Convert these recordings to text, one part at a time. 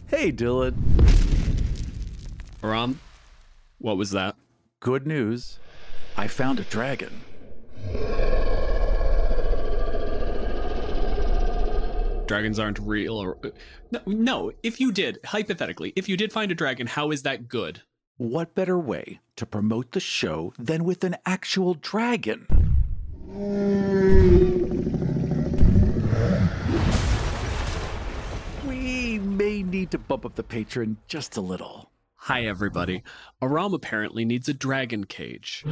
Hey, Dylan. Aram, what was that? Good news. I found a dragon. Dragons aren't real. Or no, if you did, hypothetically, if you did find a dragon, how is that good? What better way to promote the show than with an actual dragon? We may need to bump up the Patreon just a little. Hi, everybody. Aram apparently needs a dragon cage.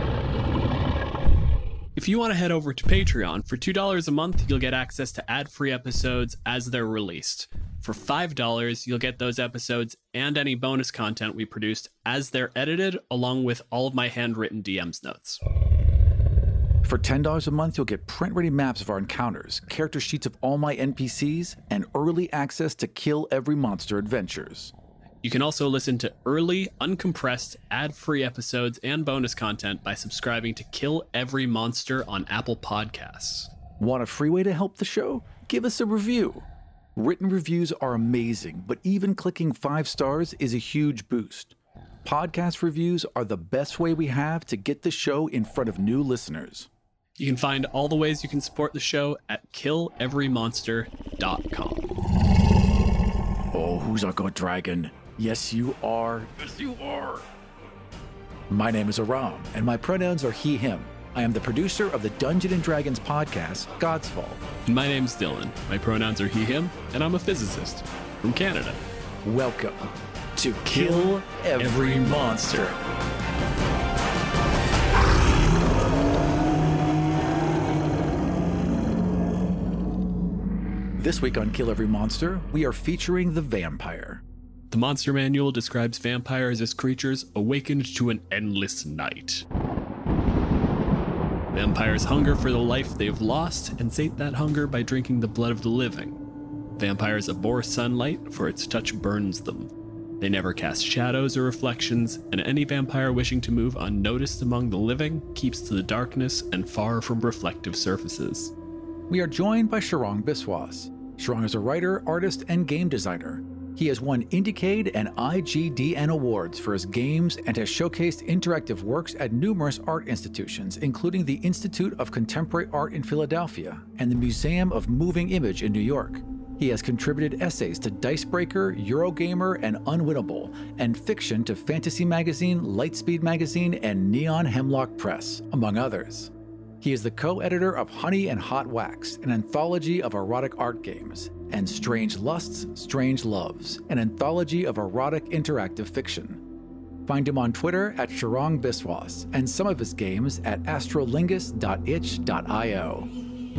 If you want to head over to Patreon, for $2 a month, you'll get access to ad-free episodes as they're released. For $5, you'll get those episodes and any bonus content we produced as they're edited, along with all of my handwritten DMs notes. For $10 a month, you'll get print-ready maps of our encounters, character sheets of all my NPCs, and early access to Kill Every Monster adventures. You can also listen to early, uncompressed, ad-free episodes and bonus content by subscribing to Kill Every Monster on Apple Podcasts. Want a free way to help the show? Give us a review. Written reviews are amazing, but even clicking 5 stars is a huge boost. Podcast reviews are the best way we have to get the show in front of new listeners. You can find all the ways you can support the show at killeverymonster.com. Oh, who's our good dragon? Yes, you are. Yes, you are. My name is Aram, and my pronouns are he, him. I am the producer of the Dungeons & Dragons podcast, God's Fall. And my name's Dylan. My pronouns are he, him, and I'm a physicist from Canada. Welcome to Kill Every Monster. This week on Kill Every Monster, we are featuring the vampire. The Monster Manual describes vampires as creatures awakened to an endless night. Vampires hunger for the life they've lost and sate that hunger by drinking the blood of the living. Vampires abhor sunlight, for its touch burns them. They never cast shadows or reflections, and any vampire wishing to move unnoticed among the living keeps to the darkness and far from reflective surfaces. We are joined by Sharang Biswas. Sharang is a writer, artist, and game designer. He has won Indiecade and IGDN awards for his games and has showcased interactive works at numerous art institutions, including the Institute of Contemporary Art in Philadelphia and the Museum of Moving Image in New York. He has contributed essays to Dicebreaker, Eurogamer, and Unwinnable, and fiction to Fantasy Magazine, Lightspeed Magazine, and Neon Hemlock Press, among others. He is the co-editor of Honey and Hot Wax, an anthology of erotic art games, and Strange Lusts, Strange Loves, an anthology of erotic interactive fiction. Find him on Twitter at Sharang Biswas, and some of his games at astrolingus.itch.io.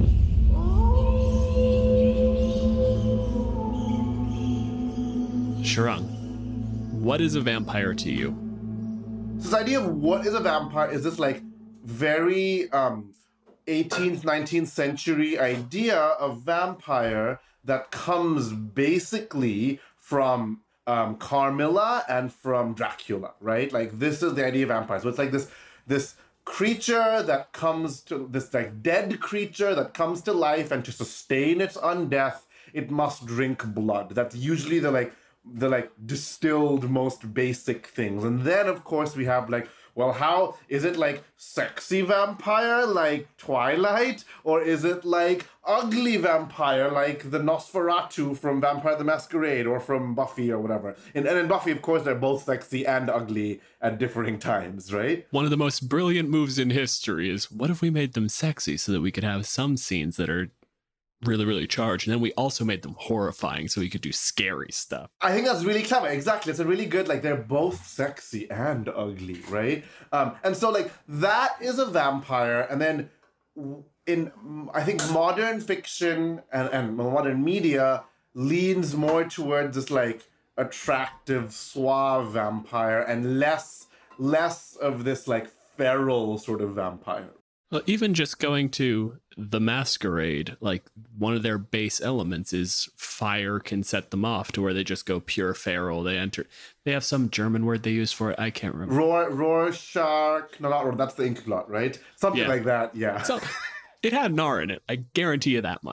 Sharang, what is a vampire to you? So this idea of what is a vampire is this like very 18th, 19th century idea of vampire that comes basically from Carmilla and from Dracula, right? Like this is the idea of vampires. So it's like this creature that comes to this like dead creature that comes to life, and to sustain its undeath, it must drink blood. That's usually the distilled most basic things. And then of course we have like, well, how is it like sexy vampire like Twilight, or is it like ugly vampire like the Nosferatu from Vampire the Masquerade or from Buffy or whatever? And in Buffy, of course, they're both sexy and ugly at differing times, right? One of the most brilliant moves in history is, what if we made them sexy so that we could have some scenes that are really, really charged, and then we also made them horrifying so we could do scary stuff. I think that's really clever. Exactly. It's a really good, like, they're both sexy and ugly, right? And so, like, that is a vampire. And then in, I think, modern fiction and modern media leans more towards this, like, attractive, suave vampire and less of this, like, feral sort of vampire. Well, even just going to the Masquerade, like one of their base elements is fire can set them off to where they just go pure feral. They have some German word they use for it. I can't remember. Rorschach. No, not Roar. That's the Inkblot, right? Something like that. Yeah. So it had an R in it. I guarantee you that much.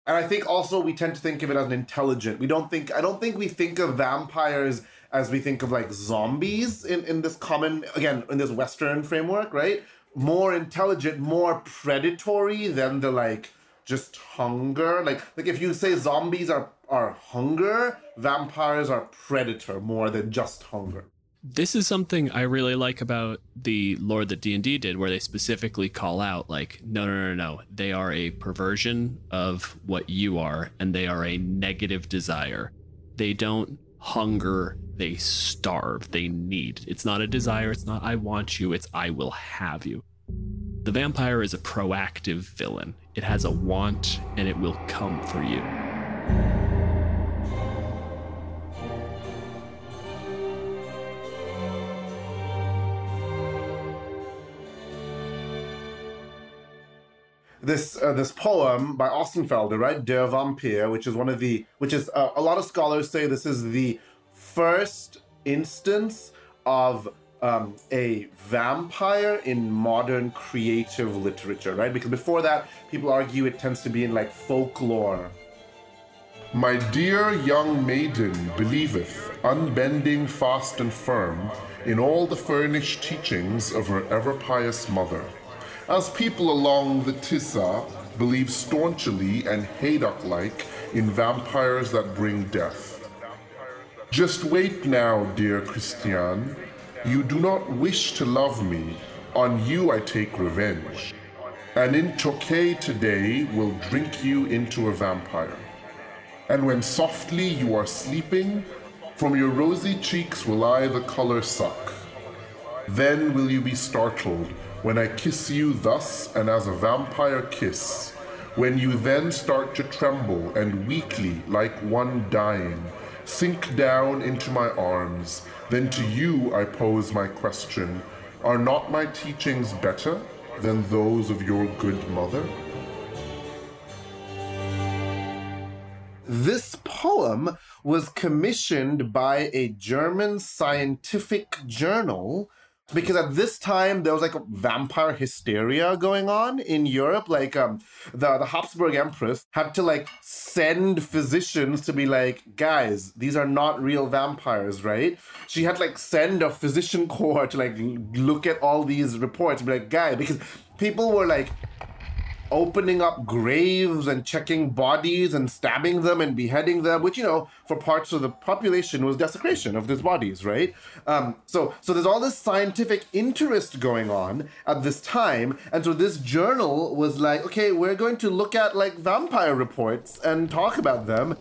And I think also we tend to think of it as an intelligent. I don't think we think of vampires as we think of like zombies in this common, again, in this Western framework, right? More intelligent, more predatory than the like just hunger. Like if you say zombies are hunger, vampires are predator more than just hunger. This is something I really like about the lore that D&D did, where they specifically call out, like, no. They are a perversion of what you are, and they are a negative desire. They don't hunger, they starve, they need. It's not a desire, it's not I want you, it's I will have you. The vampire is a proactive villain. It has a want, and it will come for you. This poem by Ostenfelder, right, Der Vampir, which is a lot of scholars say this is the first instance of a vampire in modern creative literature, right? Because before that, people argue it tends to be in like folklore. My dear young maiden believeth, unbending fast and firm, in all the furnished teachings of her ever-pious mother. As people along the Tisa believe staunchly and Haydock-like in vampires that bring death. Just wait now, dear Christian. You do not wish to love me. On you I take revenge. And in Tokay today will drink you into a vampire. And when softly you are sleeping, from your rosy cheeks will I the color suck. Then will you be startled when I kiss you thus and as a vampire kiss, when you then start to tremble and weakly, like one dying, sink down into my arms, then to you I pose my question, are not my teachings better than those of your good mother? This poem was commissioned by a German scientific journal because at this time there was like a vampire hysteria going on in Europe. Like the Habsburg Empress had to like send physicians to be like, guys, these are not real vampires, right? She had to like send a physician corps to like look at all these reports and be like, guys, because people were like opening up graves and checking bodies and stabbing them and beheading them, which, you know, for parts of the population was desecration of these bodies, right? So there's all this scientific interest going on at this time. And so this journal was like, okay, we're going to look at like vampire reports and talk about them.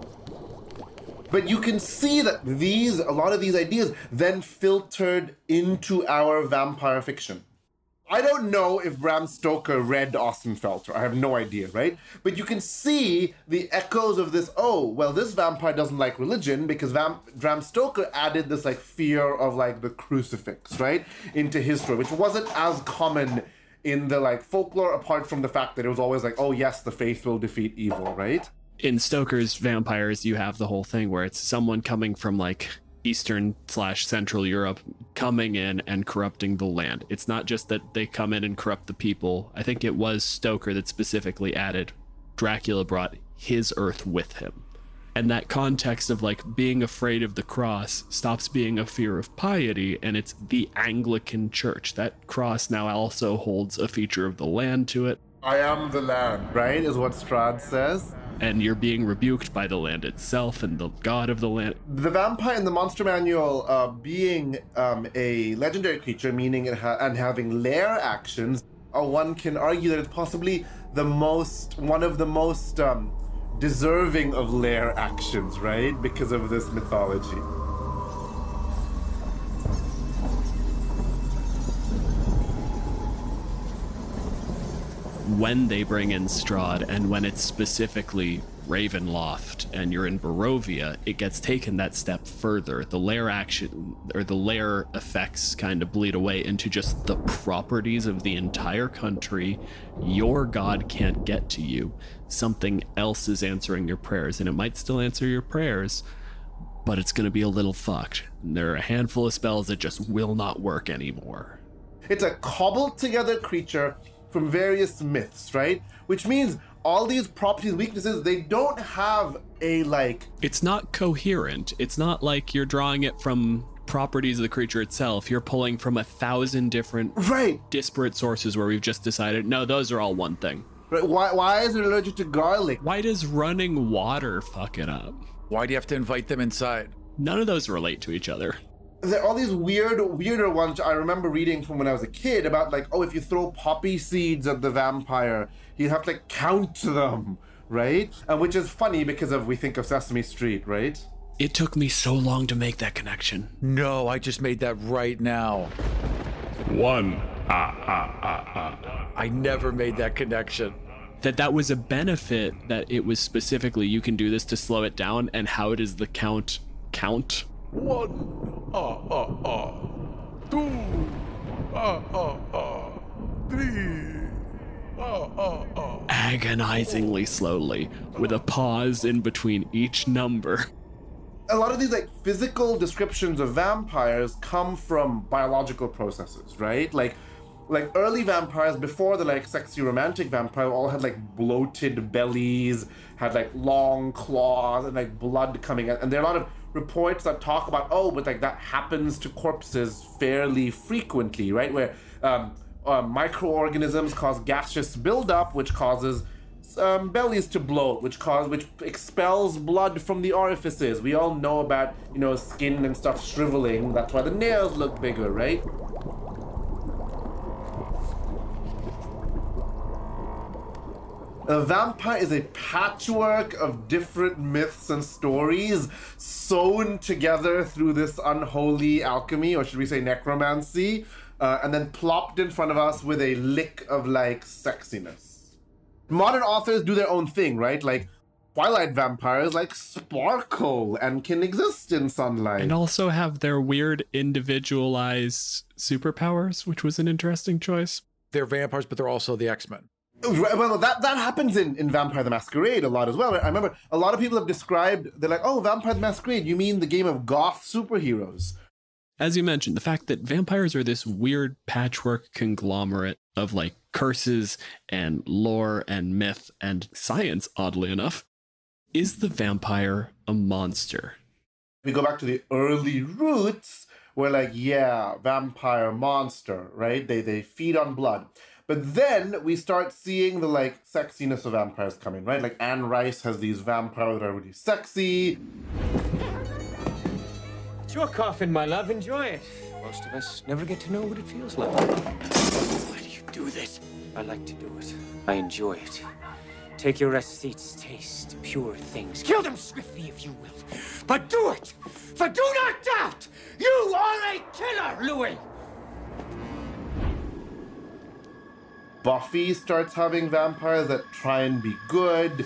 But you can see that a lot of these ideas then filtered into our vampire fiction. I don't know if Bram Stoker read Ostenfelder. I have no idea, right? But you can see the echoes of this, oh, well, this vampire doesn't like religion because Bram Stoker added this like fear of like the crucifix, right, into his story, which wasn't as common in the like folklore, apart from the fact that it was always like, oh yes, the faith will defeat evil, right? In Stoker's vampires, you have the whole thing where it's someone coming from like Eastern/Central Europe coming in and corrupting the land. It's not just that they come in and corrupt the people. I think it was Stoker that specifically added Dracula brought his earth with him. And that context of like being afraid of the cross stops being a fear of piety, and it's the Anglican Church. That cross now also holds a feature of the land to it. I am the land, right, is what Strahd says. And you're being rebuked by the land itself and the god of the land. The vampire in the Monster Manual being a legendary creature, meaning and having lair actions, one can argue that it's possibly one of the most deserving of lair actions, right? Because of this mythology. When they bring in Strahd, and when it's specifically Ravenloft and you're in Barovia, it gets taken that step further. The lair action or the lair effects kind of bleed away into just the properties of the entire country. Your god can't get to you. Something else is answering your prayers, and it might still answer your prayers, but it's going to be a little fucked. There are a handful of spells that just will not work anymore. It's a cobbled together creature from various myths, right? Which means all these properties, weaknesses, they don't have a like... It's not coherent. It's not like you're drawing it from properties of the creature itself. You're pulling from 1,000 different disparate sources where we've just decided, no, those are all one thing. Right. Why is it allergic to garlic? Why does running water fuck it up? Why do you have to invite them inside? None of those relate to each other. There are all these weirder ones I remember reading from when I was a kid about like, oh, if you throw poppy seeds at the vampire, you have to like, count them, right? And which is funny because we think of Sesame Street, right? It took me so long to make that connection. No, I just made that right now. One. I never made that connection. That was a benefit, that it was specifically, you can do this to slow it down, and how does the count? 1, 2, 3, agonizingly slowly, with a pause in between each number. A lot of these like physical descriptions of vampires come from biological processes, right? Like early vampires before the like sexy romantic vampire all had like bloated bellies, had like long claws and like blood coming out. And there are a lot of reports that talk about, but like that happens to corpses fairly frequently, right? Where microorganisms cause gaseous buildup, which causes bellies to bloat, which expels blood from the orifices. We all know about, skin and stuff shriveling. That's why the nails look bigger, right? A vampire is a patchwork of different myths and stories sewn together through this unholy alchemy, or should we say necromancy, and then plopped in front of us with a lick of like sexiness. Modern authors do their own thing, right? Like Twilight vampires like sparkle and can exist in sunlight. And also have their weird individualized superpowers, which was an interesting choice. They're vampires, but they're also the X-Men. Right, well, that happens in Vampire the Masquerade a lot as well. I remember a lot of people have described, they're like, oh, Vampire the Masquerade, you mean the game of goth superheroes. As you mentioned, the fact that vampires are this weird patchwork conglomerate of like curses and lore and myth and science, oddly enough. Is the vampire a monster? We go back to the early roots where like, yeah, vampire, monster, right? They feed on blood. But then we start seeing the like sexiness of vampires come in, right? Like Anne Rice has these vampires that are really sexy. It's your coffin, my love. Enjoy it. Most of us never get to know what it feels like. Why do you do this? I like to do it. I enjoy it. Take your aesthetes, taste pure things. Kill them swiftly if you will. But do it! For do not doubt! You are a killer, Louis! Buffy starts having vampires that try and be good.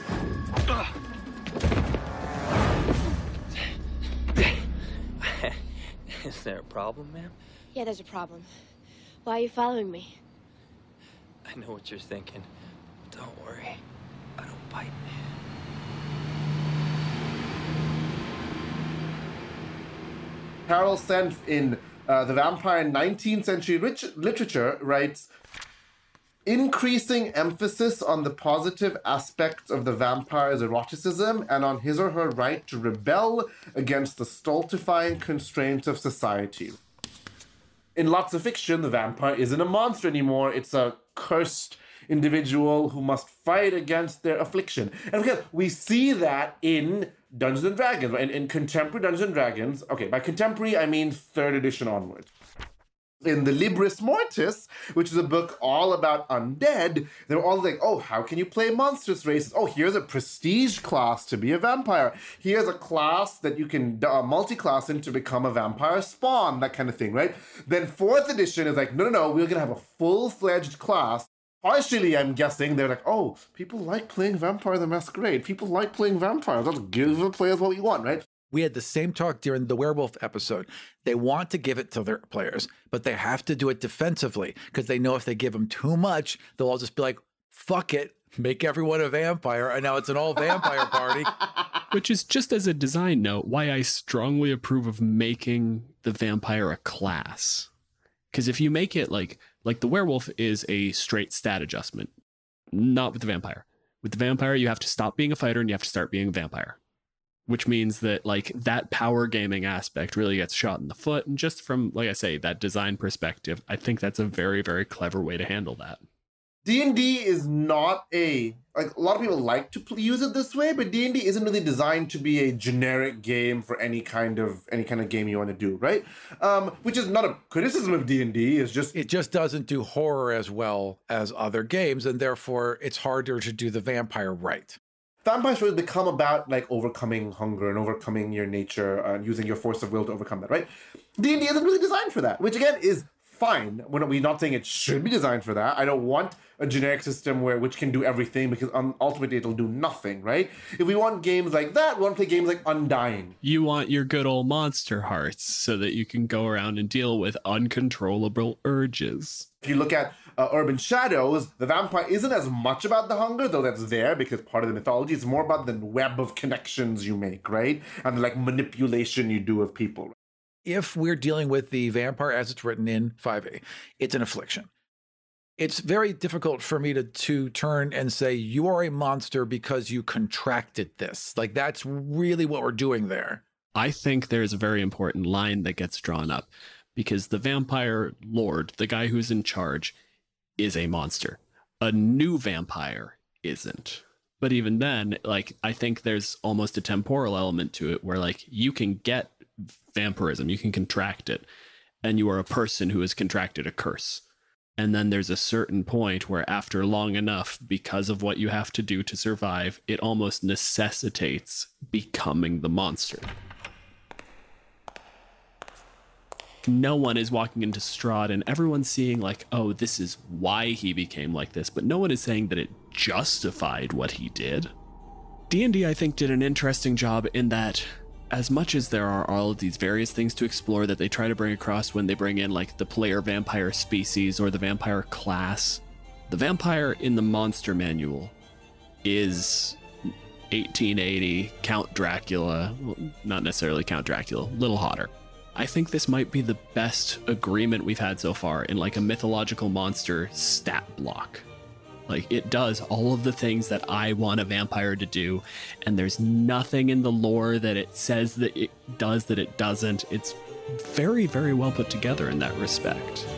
Is there a problem, ma'am? Yeah, there's a problem. Why are you following me? I know what you're thinking. Don't worry. I don't bite. Carol Senf in The Vampire in 19th Century Literature writes, increasing emphasis on the positive aspects of the vampire's eroticism and on his or her right to rebel against the stultifying constraints of society. In lots of fiction, the vampire isn't a monster anymore. It's a cursed individual who must fight against their affliction. And again, we see that in Dungeons and Dragons, in contemporary Dungeons and Dragons. Okay, by contemporary, I mean 3rd edition onwards. In the Libris Mortis, which is a book all about undead, they're all like, oh, how can you play monstrous races? Oh, here's a prestige class to be a vampire. Here's a class that you can multi-class in to become a vampire spawn, that kind of thing, right? Then 4th edition is like, no, we're going to have a full-fledged class. Partially, I'm guessing, they're like, oh, people like playing Vampire the Masquerade. People like playing vampires. Let's give the players what we want, right? We had the same talk during the werewolf episode. They want to give it to their players, but they have to do it defensively because they know if they give them too much, they'll all just be like, fuck it, make everyone a vampire. And now it's an all vampire party. Which is, just as a design note, why I strongly approve of making the vampire a class. Because if you make it like the werewolf is a straight stat adjustment, not with the vampire. With the vampire, you have to stop being a fighter and you have to start being a vampire, which means that like that power gaming aspect really gets shot in the foot. And just from, like I say, that design perspective, I think that's a very, very clever way to handle that. D&D is not a lot of people like to use it this way, but D&D isn't really designed to be a generic game for any kind of game you want to do, right? Which is not a criticism of D&D. It's just it just doesn't do horror as well as other games, and therefore it's harder to do the vampire right. Vampire stories become about like overcoming hunger and overcoming your nature and using your force of will to overcome that, right? D&D isn't really designed for that, which again is fine. We're not saying it should be designed for that. I don't want a generic system which can do everything, because ultimately it'll do nothing, right? If we want games like that, we want to play games like Undying. You want your good old monster hearts so that you can go around and deal with uncontrollable urges. If you look at Urban Shadows, the vampire isn't as much about the hunger, though that's there because part of the mythology. It's more about the web of connections you make, right? And the like manipulation you do of people. If we're dealing with the vampire as it's written in 5e, it's an affliction. It's very difficult for me to turn and say, you are a monster because you contracted this. Like, that's really what we're doing there. I think there's a very important line that gets drawn up, because the vampire lord, the guy who's in charge, is a monster. A new vampire isn't. But even then, like, I think there's almost a temporal element to it where, like, you can get vampirism, you can contract it, and you are a person who has contracted a curse. And then there's a certain point where after long enough, because of what you have to do to survive, it almost necessitates becoming the monster. No one is walking into Strahd and everyone's seeing like, oh, this is why he became like this, but no one is saying that it justified what he did. D&D, I think, did an interesting job in that as much as there are all of these various things to explore that they try to bring across when they bring in like the player vampire species or the vampire class, the vampire in the monster manual is 1880 Count Dracula, well, not necessarily Count Dracula, a little hotter. I think this might be the best agreement we've had so far in like a mythological monster stat block. Like, it does all of the things that I want a vampire to do, and there's nothing in the lore that it says that it does that it doesn't. It's very, very well put together in that respect.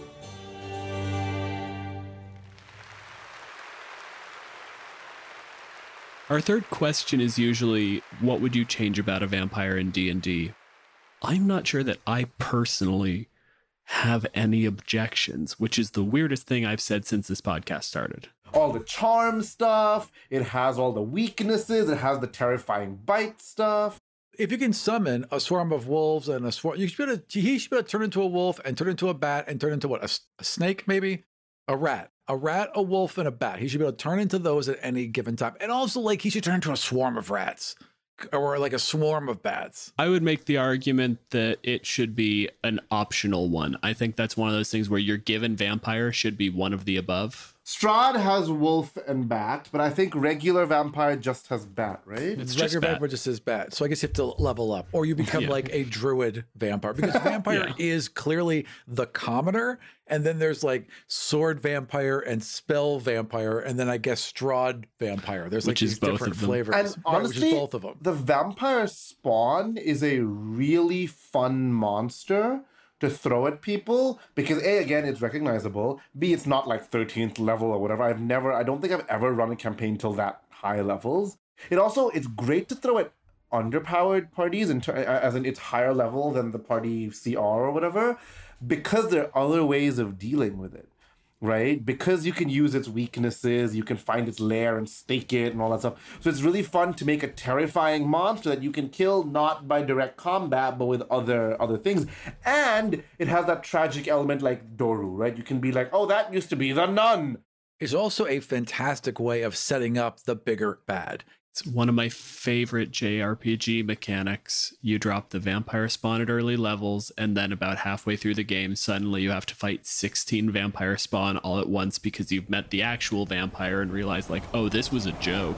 Our third question is usually, what would you change about a vampire in D&D? I'm not sure that I personally have any objections, which is the weirdest thing I've said since this podcast started. All the charm stuff, it has all the weaknesses, it has the terrifying bite stuff. If you can summon a swarm of wolves and a swarm, he should be able to turn into a wolf and turn into a bat and turn into what? A snake, maybe? A rat, a wolf, and a bat. He should be able to turn into those at any given time. And also, like, he should turn into a swarm of rats. Or like a swarm of bats. I would make the argument that it should be an optional one. I think that's one of those things where your given vampire should be one of the above. Strahd has wolf and bat, but I think regular vampire just has bat, right? It's Regular vampire just says bat. So I guess you have to level up. Or you become like a druid vampire. Because vampire is clearly the commoner. And then there's like sword vampire and spell vampire. And then I guess Strahd vampire. There's like these different flavors. And honestly, which is both of them. The vampire spawn is a really fun monster to throw at people because A, again, it's recognizable. B, it's not like 13th level or whatever. I don't think I've ever run a campaign till that high levels. It's great to throw at underpowered parties, as in it's higher level than the party CR or whatever, because there are other ways of dealing with it, right? Because you can use its weaknesses, you can find its lair and stake it and all that stuff. So it's really fun to make a terrifying monster that you can kill not by direct combat, but with other things. And it has that tragic element like Doru, right? You can be like, oh, that used to be the nun. It's also a fantastic way of setting up the bigger bad. It's one of my favorite JRPG mechanics. You drop the vampire spawn at early levels, and then about halfway through the game, suddenly you have to fight 16 vampire spawn all at once because you've met the actual vampire and realized, like, oh, this was a joke.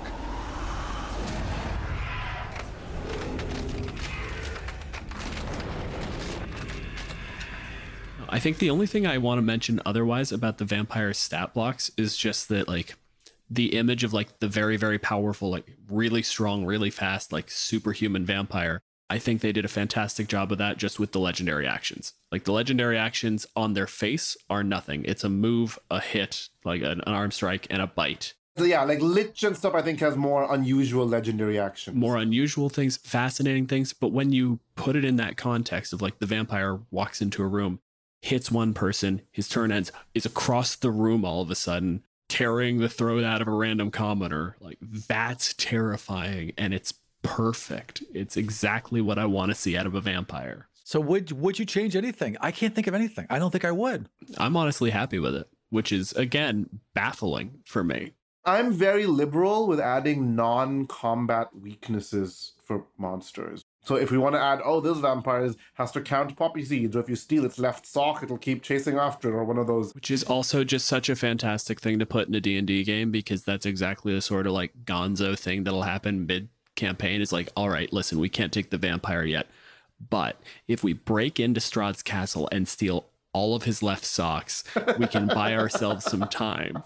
I think the only thing I want to mention otherwise about the vampire stat blocks is just that, like, the image of like the very, very powerful, like really strong, really fast, like superhuman vampire. I think they did a fantastic job of that just with the legendary actions. Like the legendary actions on their face are nothing. It's a move, a hit, like an arm strike, and a bite. So yeah, like Lich and stuff I think has more unusual legendary actions. More unusual things, fascinating things. But when you put it in that context of like the vampire walks into a room, hits one person, his turn ends, is across the room all of a sudden, tearing the throat out of a random commoner, like that's terrifying, and it's perfect. It's exactly what I want to see out of a vampire. So would you change anything? I can't think of anything. I don't think I would. I'm honestly happy with it, which is, again, baffling for me. I'm very liberal with adding non-combat weaknesses for monsters. So if we want to add, oh, this vampire has to count poppy seeds, or if you steal its left sock, it'll keep chasing after it, or one of those. Which is also just such a fantastic thing to put in a D&D game, because that's exactly the sort of like gonzo thing that'll happen mid-campaign. Is like, all right, listen, we can't take the vampire yet, but if we break into Strahd's castle and steal all of his left socks, we can buy ourselves some time.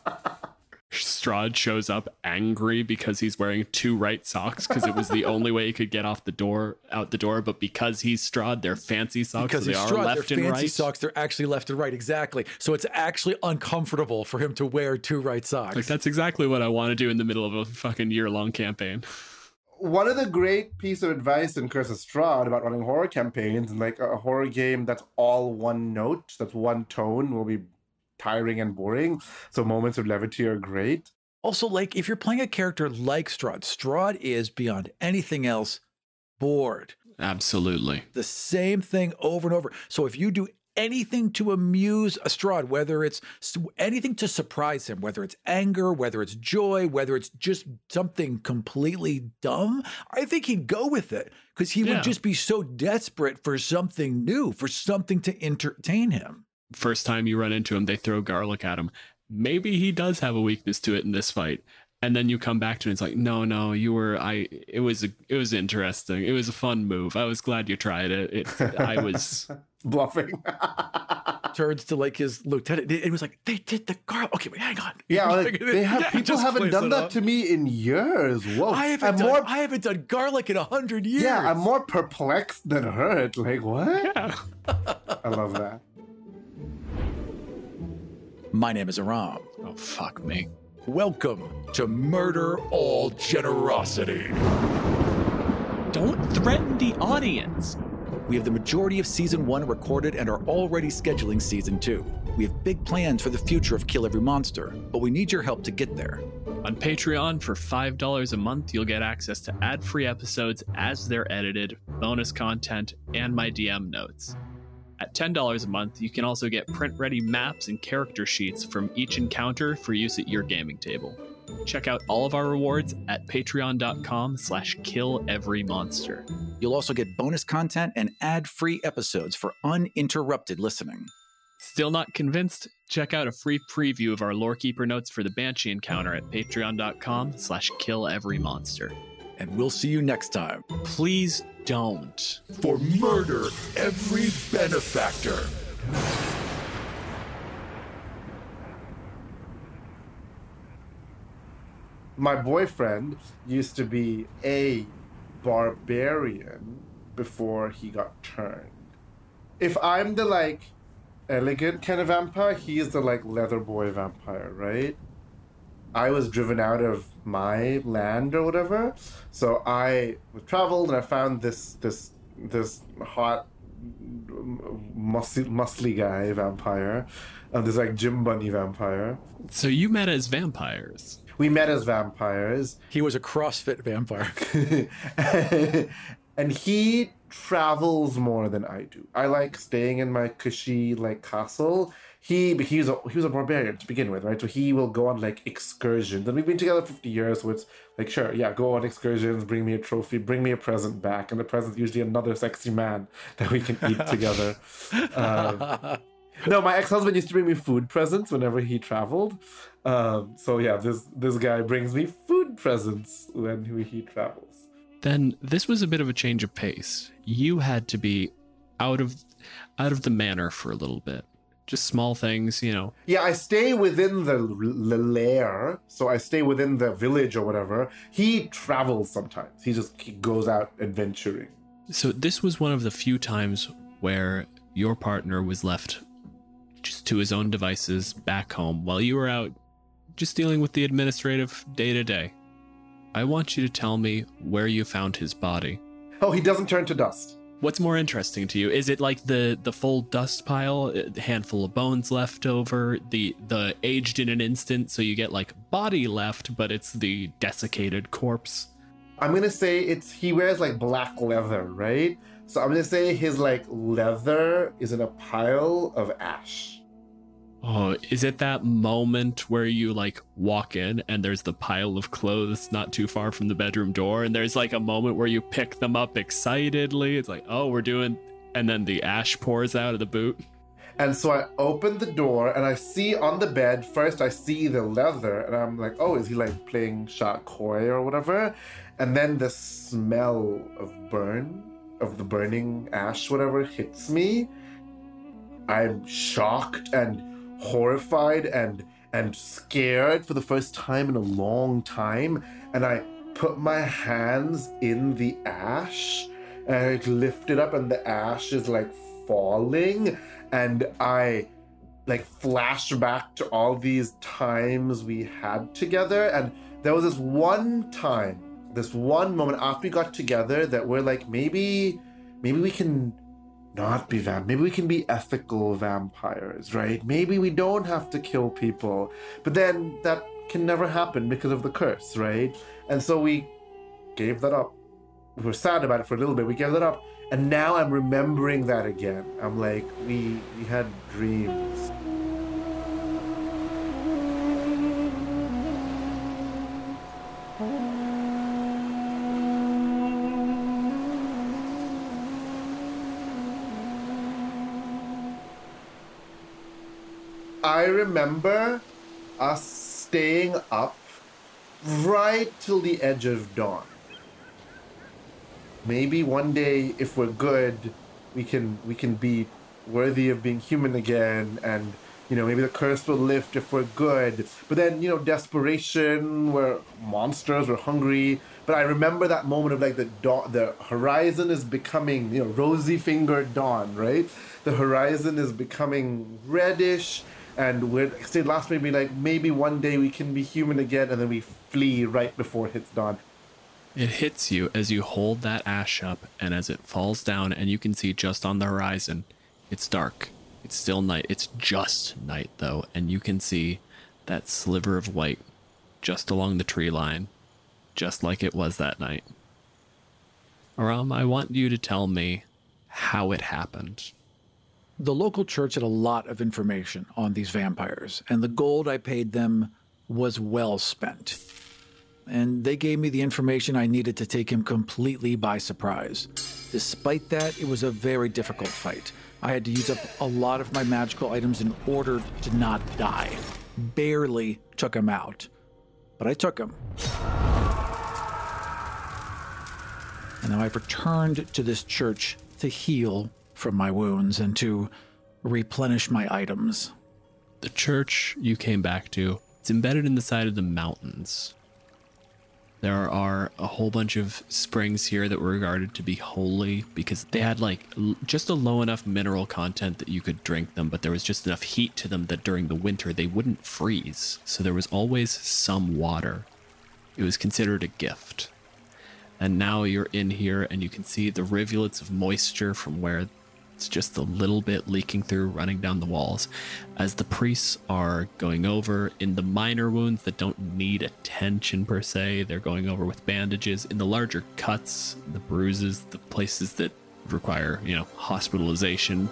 Strahd shows up angry because he's wearing 2 right socks because it was the only way he could get out the door. But because he's Strahd, they're fancy socks, because so they are Strahd, left they're and fancy right. Socks, they're actually left and right, exactly. So it's actually uncomfortable for him to wear 2 right socks. Like that's exactly what I want to do in the middle of a fucking year-long campaign. One of the great pieces of advice in Curse of Strahd about running horror campaigns, and like a horror game that's all one note, that's one tone, will be tiring and boring. So moments of levity are great. Also, like, if you're playing a character like Strahd is beyond anything else bored. Absolutely. The same thing over and over. So if you do anything to amuse a Strahd, whether it's anything to surprise him, whether it's anger, whether it's joy, whether it's just something completely dumb, I think he'd go with it, because he would just be so desperate for something new, for something to entertain him. First time you run into him, they throw garlic at him. Maybe he does have a weakness to it in this fight. And then you come back to it, and it's like, no, it was interesting. It was a fun move. I was glad you tried it. I was bluffing. Turns to like his lieutenant. It was like, they did the garlic. Okay, wait, hang on. Yeah, like, people haven't done that to me in years. Whoa. I haven't done garlic in 100 years. Yeah, I'm more perplexed than hurt. Like, what? Yeah. I love that. My name is Aram. Oh, fuck me. Welcome to Murder All Generosity. Don't threaten the audience. We have the majority of Season 1 recorded and are already scheduling Season 2. We have big plans for the future of Kill Every Monster, but we need your help to get there. On Patreon, for $5 a month, you'll get access to ad-free episodes as they're edited, bonus content, and my DM notes. At $10 a month, you can also get print-ready maps and character sheets from each encounter for use at your gaming table. Check out all of our rewards at patreon.com/killeverymonster. You'll also get bonus content and ad-free episodes for uninterrupted listening. Still not convinced? Check out a free preview of our Lorekeeper notes for the Banshee encounter at patreon.com/killeverymonster. And we'll see you next time. Please don't. For murder every benefactor. My boyfriend used to be a barbarian before he got turned. If I'm the like elegant kind of vampire, he's the like leather boy vampire, right? I was driven out of my land or whatever, so I traveled and I found this hot, muscly guy vampire, this like gym bunny vampire. So you met as vampires. We met as vampires. He was a CrossFit vampire. And he travels more than I do. I like staying in my cushy like castle. He was a barbarian to begin with, right? So he will go on like excursions. And we've been together 50 years, so it's like, sure, yeah, go on excursions, bring me a trophy, bring me a present back. And the present's usually another sexy man that we can eat together. No, my ex-husband used to bring me food presents whenever he traveled. So yeah, this guy brings me food presents when he travels. Then this was a bit of a change of pace. You had to be out of the manor for a little bit. Just small things, you know. Yeah, I stay within the lair, so I stay within the village or whatever. He travels sometimes. He goes out adventuring. So this was one of the few times where your partner was left just to his own devices back home while you were out just dealing with the administrative day-to-day. I want you to tell me where you found his body. Oh, he doesn't turn to dust. What's more interesting to you? Is it like the full dust pile, a handful of bones left over, the aged in an instant, so you get like body left, but it's the desiccated corpse? I'm gonna say he wears like black leather, right? So I'm gonna say his like leather is in a pile of ash. Oh, is it that moment where you like walk in and there's the pile of clothes not too far from the bedroom door, and there's like a moment where you pick them up excitedly? It's like, oh, we're doing, and then the ash pours out of the boot. And so I open the door and I see on the bed, first I see the leather and I'm like, oh, is he like playing Shaq Koi or whatever? And then the smell of the burning ash, whatever, hits me. I'm shocked and horrified and scared for the first time in a long time, and I put my hands in the ash and I lift it up and the ash is like falling, and I like flash back to all these times we had together. And there was this one moment after we got together that we're like, maybe we can not be maybe we can be ethical vampires, right? Maybe we don't have to kill people. But then that can never happen because of the curse, right? And so we gave that up. We were sad about it for a little bit. We gave that up. And now I'm remembering that again. I'm like, we had dreams. I remember us staying up right till the edge of dawn. Maybe one day, if we're good, we can be worthy of being human again, and maybe the curse will lift if we're good. But then, desperation, we're monsters, we're hungry. But I remember that moment of like the horizon is becoming, rosy-fingered dawn, right? The horizon is becoming reddish. And we're still last maybe maybe one day we can be human again, and then we flee right before it hits dawn. It hits you as you hold that ash up, and as it falls down, and you can see just on the horizon, it's dark. It's still night. It's just night though, and you can see that sliver of white just along the tree line, just like it was that night. Aram, I want you to tell me how it happened. The local church had a lot of information on these vampires, and the gold I paid them was well spent. And they gave me the information I needed to take him completely by surprise. Despite that, it was a very difficult fight. I had to use up a lot of my magical items in order to not die. Barely took him out, but I took him. And now I've returned to this church to heal from my wounds and to replenish my items. The church you came back to, it's embedded in the side of the mountains. There are a whole bunch of springs here that were regarded to be holy because they had just a low enough mineral content that you could drink them, but there was just enough heat to them that during the winter they wouldn't freeze. So there was always some water. It was considered a gift. And now you're in here and you can see the rivulets of moisture from where it's just a little bit leaking through, running down the walls, as the priests are going over in the minor wounds that don't need attention per se. They're going over with bandages. In the larger cuts, the bruises, the places that require, hospitalization.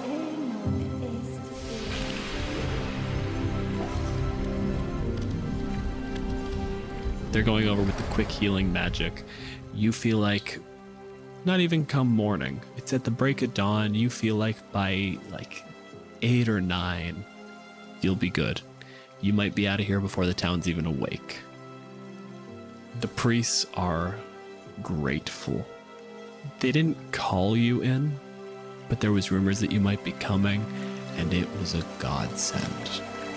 They're going over with the quick healing magic. You feel like not even come morning. It's at the break of dawn. You feel like by 8 or 9, you'll be good. You might be out of here before the town's even awake. The priests are grateful. They didn't call you in, but there was rumors that you might be coming, and it was a godsend.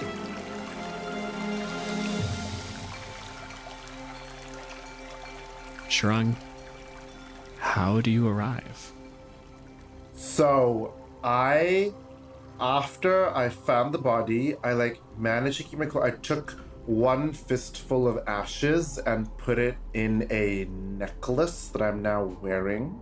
Shrung, how do you arrive? So, after I found the body, I managed to keep my clothes. I took one fistful of ashes and put it in a necklace that I'm now wearing.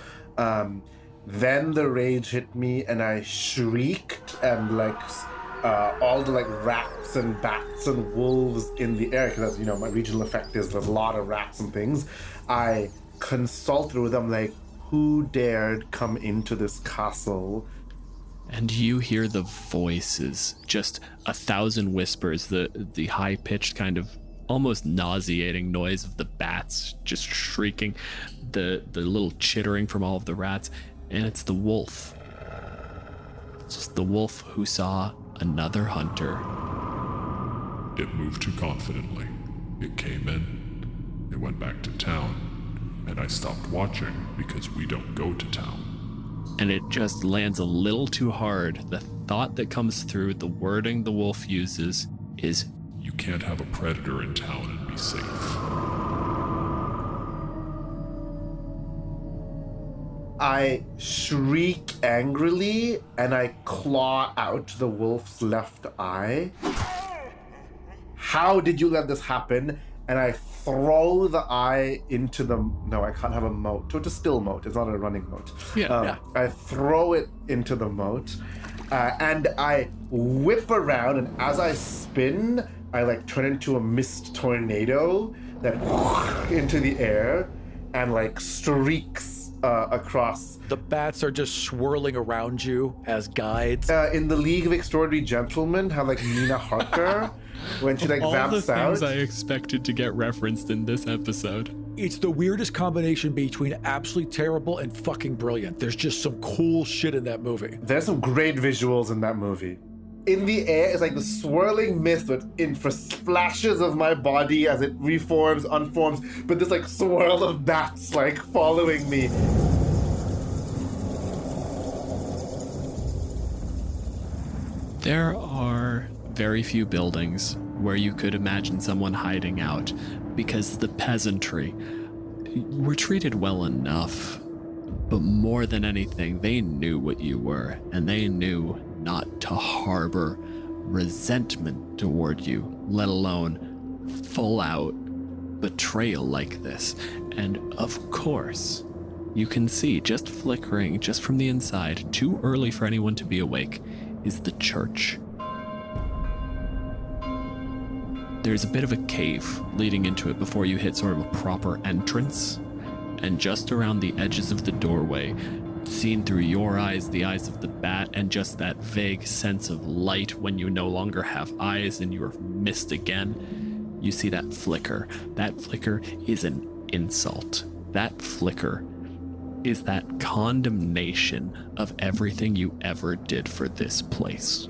Then the rage hit me and I shrieked, and all the rats and bats and wolves in the air, because as my regional effect is there's a lot of rats and things. I consulted with them who dared come into this castle? And you hear the voices, just 1,000 whispers, the high-pitched kind of almost nauseating noise of the bats just shrieking, the little chittering from all of the rats, and it's the wolf. It's just the wolf who saw another hunter. It moved too confidently. It came in. It went back to town. And I stopped watching because we don't go to town. And it just lands a little too hard. The thought that comes through, the wording the wolf uses is, you can't have a predator in town and be safe. I shriek angrily and I claw out the wolf's left eye. How did you let this happen? And I throw the eye into the... No, I can't have a moat. So it's a still moat. It's not a running moat. Yeah. I throw it into the moat, and I whip around, and as I spin, I turn into a mist tornado that into the air and streaks across. The bats are just swirling around you as guides. In the League of Extraordinary Gentlemen, how Nina Harker... when she all vamps the things out. I expected to get referenced in this episode. It's the weirdest combination between absolutely terrible and fucking brilliant. There's just some cool shit in that movie. There's some great visuals in that movie. In the air, it's the swirling mist with flashes of my body as it reforms, unforms, but this swirl of bats following me. There are very few buildings where you could imagine someone hiding out, because the peasantry were treated well enough, but more than anything, they knew what you were, and they knew not to harbor resentment toward you, let alone full-out betrayal like this. And of course, you can see just flickering, just from the inside, too early for anyone to be awake, is the church. There's a bit of a cave leading into it before you hit sort of a proper entrance. And just around the edges of the doorway, seen through your eyes, the eyes of the bat, and just that vague sense of light when you no longer have eyes and you're missed again, you see that flicker. That flicker is an insult. That flicker is that condemnation of everything you ever did for this place.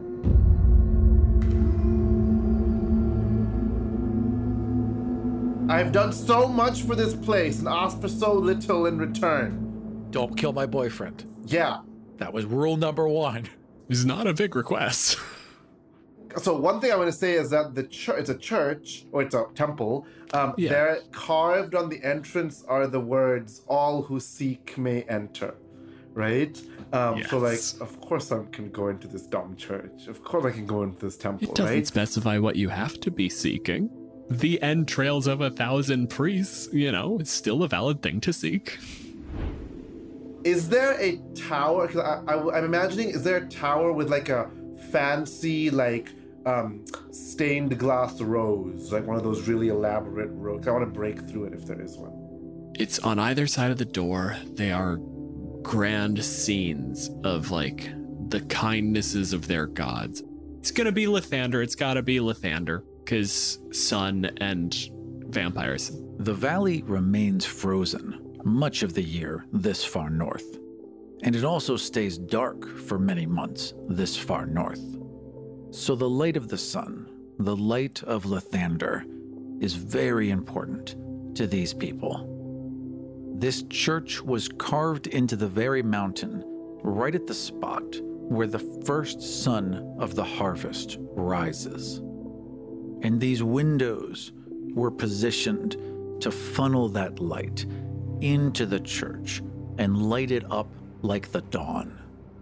I've done so much for this place and asked for so little in return. Don't kill my boyfriend. Yeah. That was rule number 1. It's not a big request. So one thing I want to say is that it's a church, or it's a temple. Yeah. There, carved on the entrance are the words, "All who seek may enter," right? Yes. So of course I can go into this dumb church. Of course I can go into this temple, It doesn't right? specify what you have to be seeking. The entrails of 1,000 priests, it's still a valid thing to seek. Is there a tower? Because I'm imagining, is there a tower with a fancy stained glass rose, one of those really elaborate roses? I want to break through it if there is one. It's on either side of the door. They are grand scenes of the kindnesses of their gods. It's gonna be Lathander. It's gotta be Lathander, because sun and vampires. The valley remains frozen much of the year this far north, and it also stays dark for many months this far north. So the light of the sun, the light of Lathander, is very important to these people. This church was carved into the very mountain, right at the spot where the first sun of the harvest rises. And these windows were positioned to funnel that light into the church and light it up like the dawn.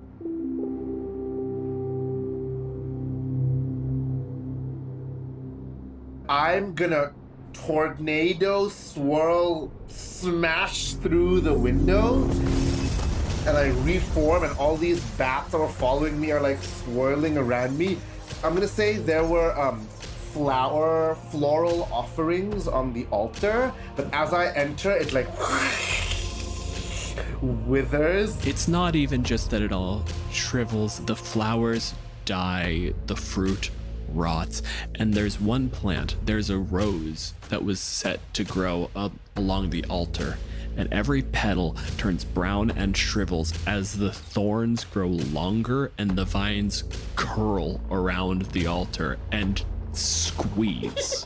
I'm gonna tornado swirl smash through the window, and I reform, and all these bats that were following me are like swirling around me. I'm gonna say there were floral offerings on the altar, but as I enter, it like withers. It's not even just that it all shrivels, the flowers die, the fruit rots, and there's one plant, there's a rose that was set to grow up along the altar, and every petal turns brown and shrivels as the thorns grow longer and the vines curl around the altar and squeeze.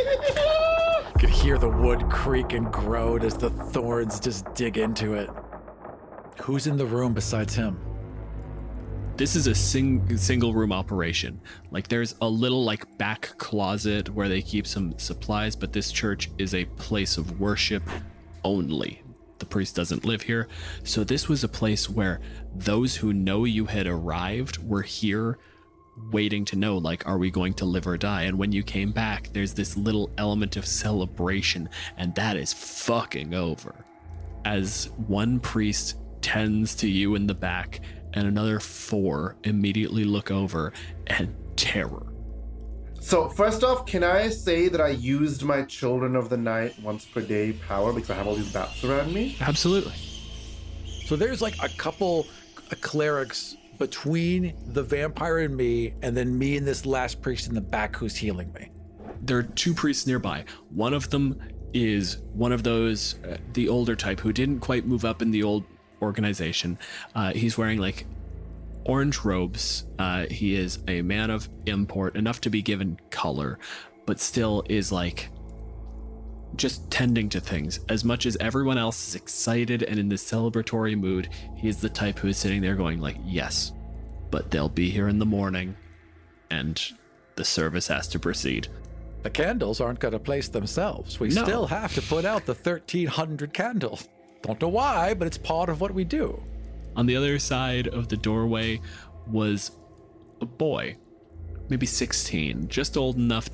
You could hear the wood creak and groan as the thorns just dig into it. Who's in the room besides him? This is a single room operation. Like there's a little like back closet where they keep some supplies, but this church is a place of worship only. The priest doesn't live here. So this was a place where those who know you had arrived were here waiting to know, like, are we going to live or die? And when you came back, there's this little element of celebration, and that is fucking over. As one priest tends to you in the back, and another 4 immediately look over, and terror. So first off, can I say that I used my Children of the Night once per day power because I have all these bats around me? Absolutely. So there's like a couple clerics between the vampire and me, and then me and this last priest in the back who's healing me. There are 2 priests nearby. One of them is one of those, the older type who didn't quite move up in the old organization. He's wearing like orange robes. He is a man of import, enough to be given color, but still is like just tending to things. As much as everyone else is excited and in this celebratory mood, he's the type who is sitting there going like, yes, but they'll be here in the morning and the service has to proceed. The candles aren't going to place themselves. We still have to put out the 1,300 candles. Don't know why, but it's part of what we do. On the other side of the doorway was a boy, maybe 16, just old enough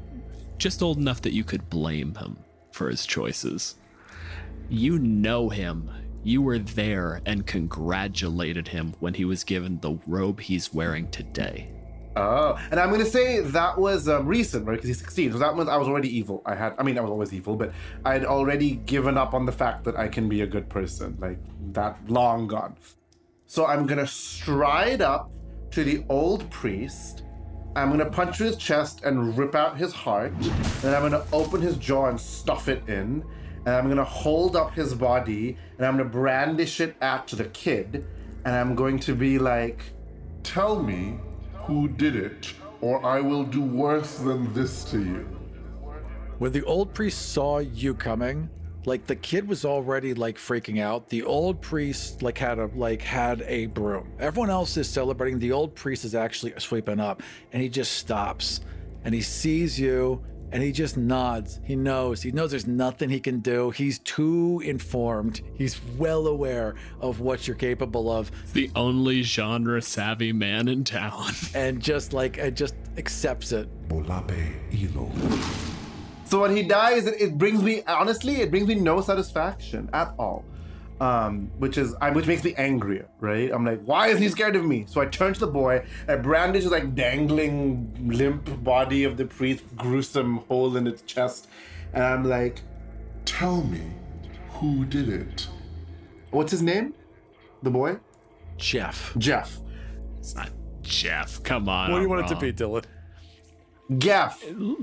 that you could blame him for his choices. You know him. You were there and congratulated him when he was given the robe he's wearing today. Oh, and I'm going to say that was recent, right? Because he's 16. So that means I was already evil. I was always evil, but I'd already given up on the fact that I can be a good person. Like, that long gone. So I'm going to stride up to the old priest. I'm going to punch through his chest and rip out his heart. Then I'm going to open his jaw and stuff it in. And I'm going to hold up his body. And I'm going to brandish it at the kid. And I'm going to be like, Tell me who did it, or I will do worse than this to you. When the old priest saw you coming, like the kid was already like freaking out. The old priest had a broom. Everyone else is celebrating. The old priest is actually sweeping up, and he just stops and he sees you and he just nods. He knows there's nothing he can do. He's too informed. He's well aware of what you're capable of. The only genre savvy man in town. And just accepts it. Bolape Ilo. So when he dies, it brings me no satisfaction at all. Which makes me angrier, right? I'm like, why is he scared of me? So I turn to the boy, I brandish his like dangling limp body of the priest, gruesome hole in its chest, and I'm like, Tell me who did it. what's his name? The boy? Jeff. Jeff. It's not Jeff. Come on. What do you I'm want it to wrong. be, Dylan? Gaff.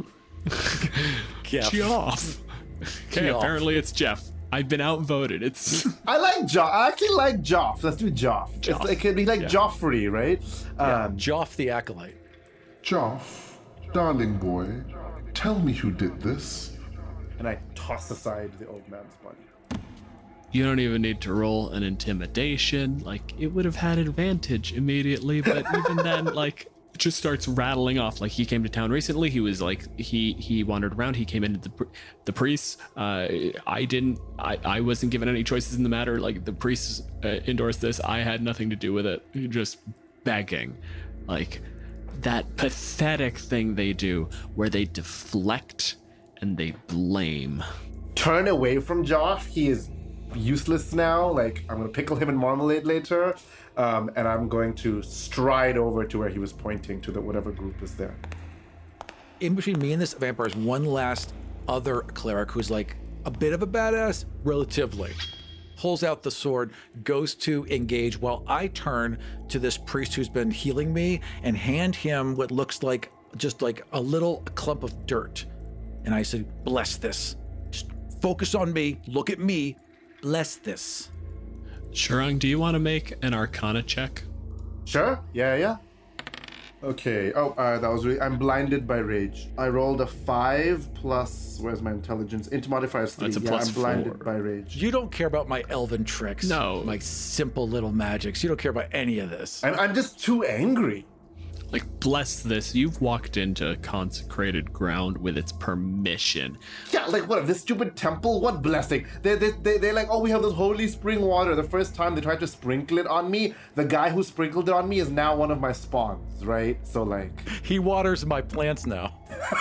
Jeff. Geoff. Okay, Geoff. apparently it's Jeff. I've been outvoted. It's I like Joff. I actually like Joff. Let's do Joff. Joff. It could be like Yeah. Joffrey, right? Joff the Acolyte. Joff, darling boy, tell me who did this. And I toss aside the old man's body. You don't even need to roll an intimidation. Like, it would have had advantage immediately, but even then, like, it just starts rattling off. Like, he came to town recently. He was like, he wandered around. He came into the priests. I wasn't given any choices in the matter. Like, the priests endorsed this. I had nothing to do with it. Just begging. Like, that pathetic thing they do where they deflect and they blame. Turn away from Josh. He is useless now. Like, I'm gonna pickle him in marmalade later, and I'm going to stride over to where he was pointing to, the whatever group is there. In between me and this vampire is one last other cleric who's like a bit of a badass, relatively. Pulls out the sword, goes to engage, while I turn to this priest who's been healing me and hand him what looks like just like a little clump of dirt. And I said, bless this. Just focus on me, look at me, bless this. Shurang, do you want to make an Arcana check? Sure. Yeah. Okay. Oh, that was really. I'm blinded by rage. I rolled a 5 plus. Where's my intelligence? Int modifier is 3. That's a plus I'm blinded 4. by rage. You don't care about my elven tricks. No. My simple little magics. You don't care about any of this. I'm just too angry. Like, bless this. You've walked into consecrated ground with its permission. Yeah, like what? This stupid temple? What blessing? They're like, oh, we have this holy spring water. The first time they tried to sprinkle it on me, the guy who sprinkled it on me is now one of my spawns, right? So like, He waters my plants now.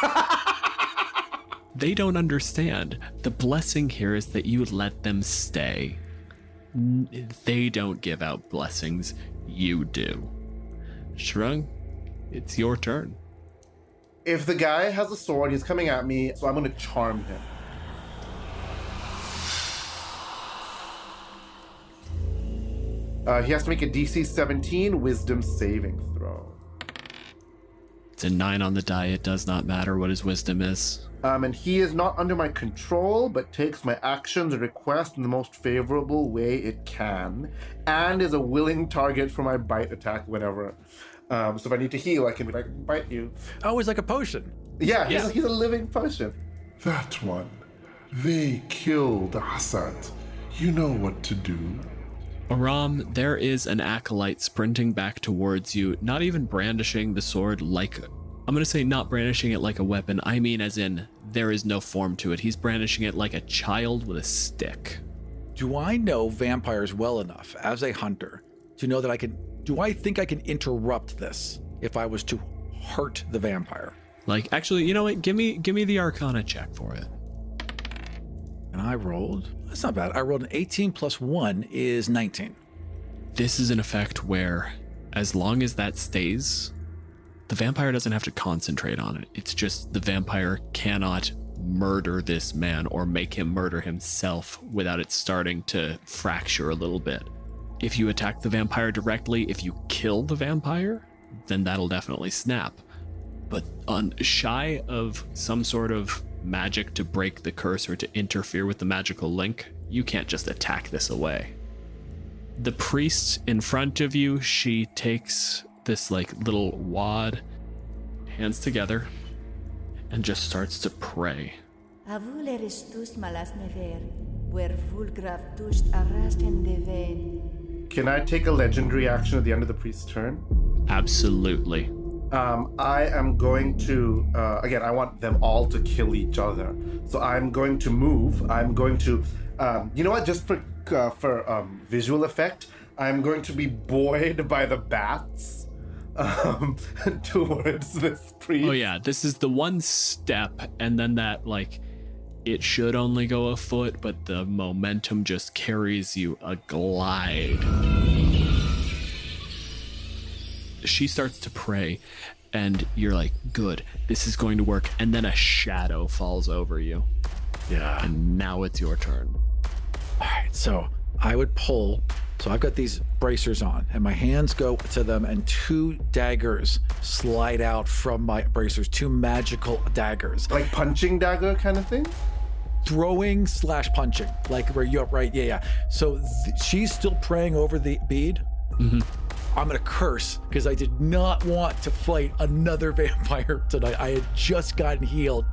They don't understand. The blessing here is that you let them stay. They don't give out blessings. You do. Shurang, it's your turn. if the guy has a sword, he's coming at me, so I'm gonna charm him. He has to make a DC 17 wisdom saving throw. It's a 9 on the die. It does not matter what his wisdom is. And he is not under my control, but takes my actions and request in the most favorable way it can, and is a willing target for my bite attack whenever. So if I need to heal, I can be like, bite you. Oh, it's like a potion. Yeah, he's a living potion. That one. They killed Assad. You know what to do. Aram, there is an acolyte sprinting back towards you, not even brandishing the sword like... I'm going to say not brandishing it like a weapon. I mean as in, there is no form to it. He's brandishing it like a child with a stick. Do I know vampires well enough as a hunter to know that I can... Do I think I can interrupt this if I was to hurt the vampire? Like, actually, you know what? Give me the Arcana check for it. And I rolled... That's not bad. I rolled an 18 plus 1 is 19. This is an effect where, as long as that stays, the vampire doesn't have to concentrate on it. It's just the vampire cannot murder this man or make him murder himself without it starting to fracture a little bit. If you attack the vampire directly, if you kill the vampire, then that'll definitely snap. But shy of some sort of magic to break the curse or to interfere with the magical link, you can't just attack this away. The priest in front of you, she takes this like little wad, hands together, and just starts to pray. Can I take a legendary action at the end of the priest's turn? Absolutely. I am going to, again, I want them all to kill each other. So I'm going to move. I'm going to, you know what, just for visual effect, I'm going to be buoyed by the bats towards this priest. Oh yeah, this is the one step, and then that, like, it should only go a foot, but the momentum just carries you a glide. She starts to pray, and you're like, good, this is going to work. And then a shadow falls over you. Yeah. And now it's your turn. All right, so I would pull. So I've got these bracers on, and my hands go to them, and 2 daggers slide out from my bracers, 2 magical daggers. Like punching dagger kind of thing? Throwing / punching, like where you're right. Yeah. So she's still praying over the bead. Mm-hmm. I'm gonna curse because I did not want to fight another vampire tonight. I had just gotten healed.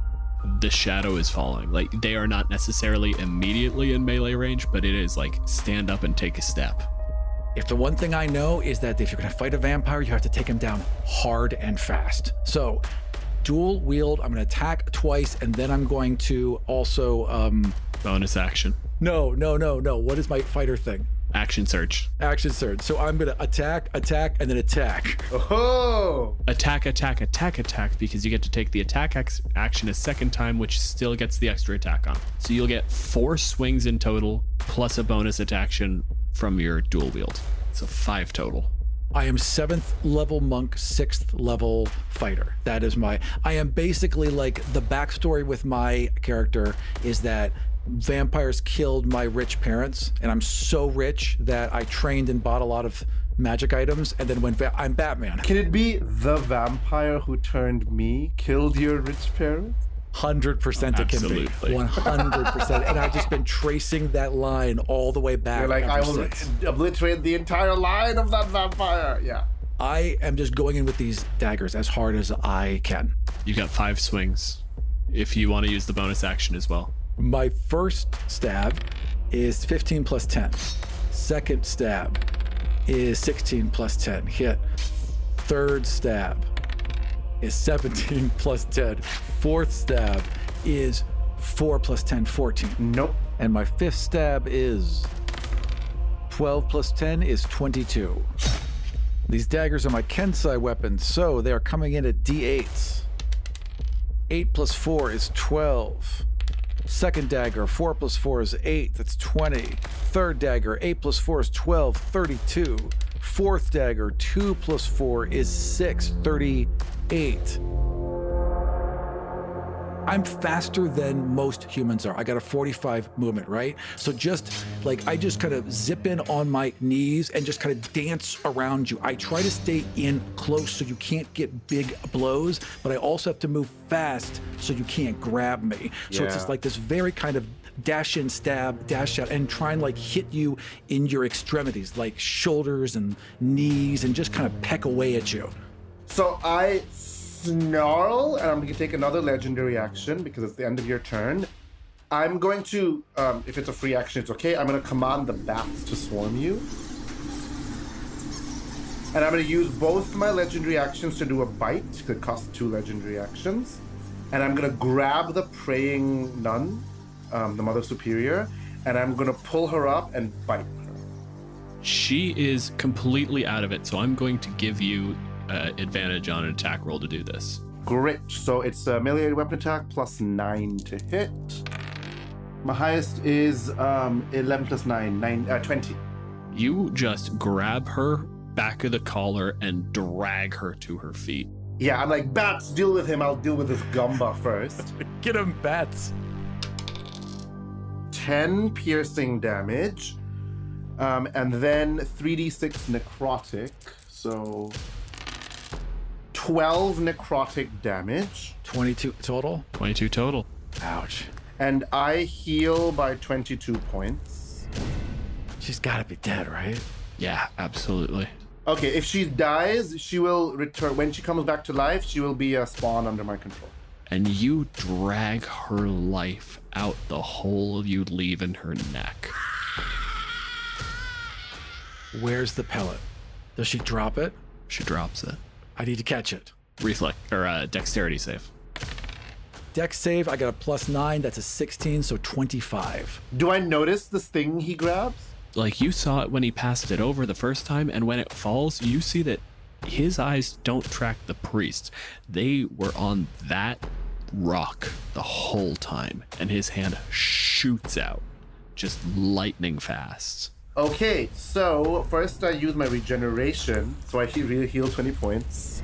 the shadow is falling. Like, they are not necessarily immediately in melee range, but it is like stand up and take a step. If the one thing I know is that if you're going to fight a vampire, you have to take him down hard and fast. So dual wield, I'm going to attack twice, and then I'm going to also bonus action. No. What is my fighter thing? Action surge. Action surge. So I'm going to attack, and then attack. Oh! Attack, because you get to take the attack action a second time, which still gets the extra attack on. So you'll get 4 swings in total, plus a bonus action from your dual wield. So 5 total. I am 7th level monk, 6th level fighter. That is I am basically like, the backstory with my character is that vampires killed my rich parents, and I'm so rich that I trained and bought a lot of magic items, and then when I'm Batman. Can it be the vampire who turned me killed your rich parents? 100% it can be. 100%. And I've just been tracing that line all the way back. You're like, I will obliterate the entire line of that vampire. Yeah. I am just going in with these daggers as hard as I can. You got 5 swings if you want to use the bonus action as well. My first stab is 15 plus 10. Second stab is 16 plus 10. Hit. Third stab is 17 plus 10. Fourth stab is 4 plus 10, 14. Nope. And my 5th stab is 12 plus 10 is 22. These daggers are my Kensai weapons, so they are coming in at D8s. 8 plus 4 is 12. Second dagger, 4 plus 4 is 8, that's 20. Third dagger, 8 plus 4 is 12, 32. Fourth dagger, 2 plus 4 is 6, 38. I'm faster than most humans are. I got a 45 movement, right? So just like, I just kind of zip in on my knees and just kind of dance around you. I try to stay in close so you can't get big blows, but I also have to move fast so you can't grab me. So it's just like this very kind of dash in, stab, dash out, and try and like hit you in your extremities, like shoulders and knees, and just kind of peck away at you. So I snarl, and I'm going to take another legendary action because it's the end of your turn. I'm going to, if it's a free action, it's okay. I'm going to command the bats to swarm you. And I'm going to use both my legendary actions to do a bite, because it costs 2 legendary actions. And I'm going to grab the praying nun, the Mother Superior, and I'm going to pull her up and bite her. She is completely out of it, so I'm going to give you advantage on an attack roll to do this. Great. So it's a melee weapon attack plus 9 to hit. My highest is 11 plus 9, 20. You just grab her back of the collar and drag her to her feet. Yeah, I'm like, bats, deal with him. I'll deal with this Gumba first. Get him, bats. 10 piercing damage, and then 3d6 necrotic. So 12 necrotic damage. 22 total? 22 total. Ouch. And I heal by 22 points. She's gotta be dead, right? Yeah, absolutely. Okay, if she dies, she will return. When she comes back to life, she will be a spawn under my control. And you drag her life out the hole you leave in her neck. Where's the pellet? Does she drop it? She drops it. I need to catch it. Reflect, or dexterity save. Dex save, I got a plus 9, that's a 16, so 25. Do I notice this thing he grabs? Like, you saw it when he passed it over the first time, and when it falls, you see that his eyes don't track the priest. They were on that rock the whole time, and his hand shoots out, just lightning fast. Okay, so first I use my regeneration, so I heal 20 points.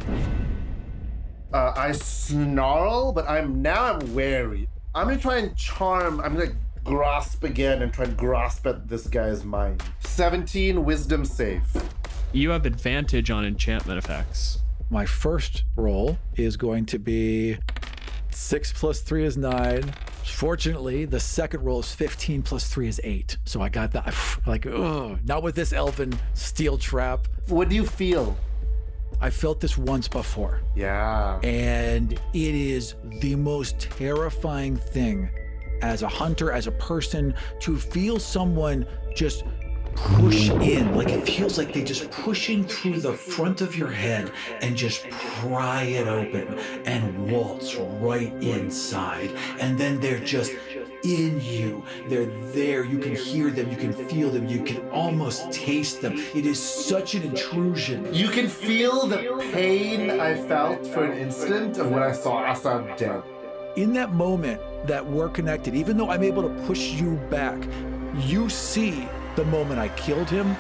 I snarl, but I'm wary. I'm gonna try and charm. I'm gonna grasp again and try and grasp at this guy's mind. 17 wisdom save. You have advantage on enchantment effects. My first roll is going to be 6 plus 3 is 9. Fortunately, the second roll is 15 plus 3 is 8. So I got that. Like, ugh, not with this elven steel trap. What do you feel? I felt this once before. Yeah. And it is the most terrifying thing as a hunter, as a person, to feel someone just push in. Like it feels like they're just pushing through the front of your head and just pry it open and waltz right inside. And then they're just in you. They're there. You can hear them. You can feel them. You can almost taste them. It is such an intrusion. You can feel the pain I felt for an instant of when I saw Assad dead. In that moment that we're connected, even though I'm able to push you back, you see the moment I killed him.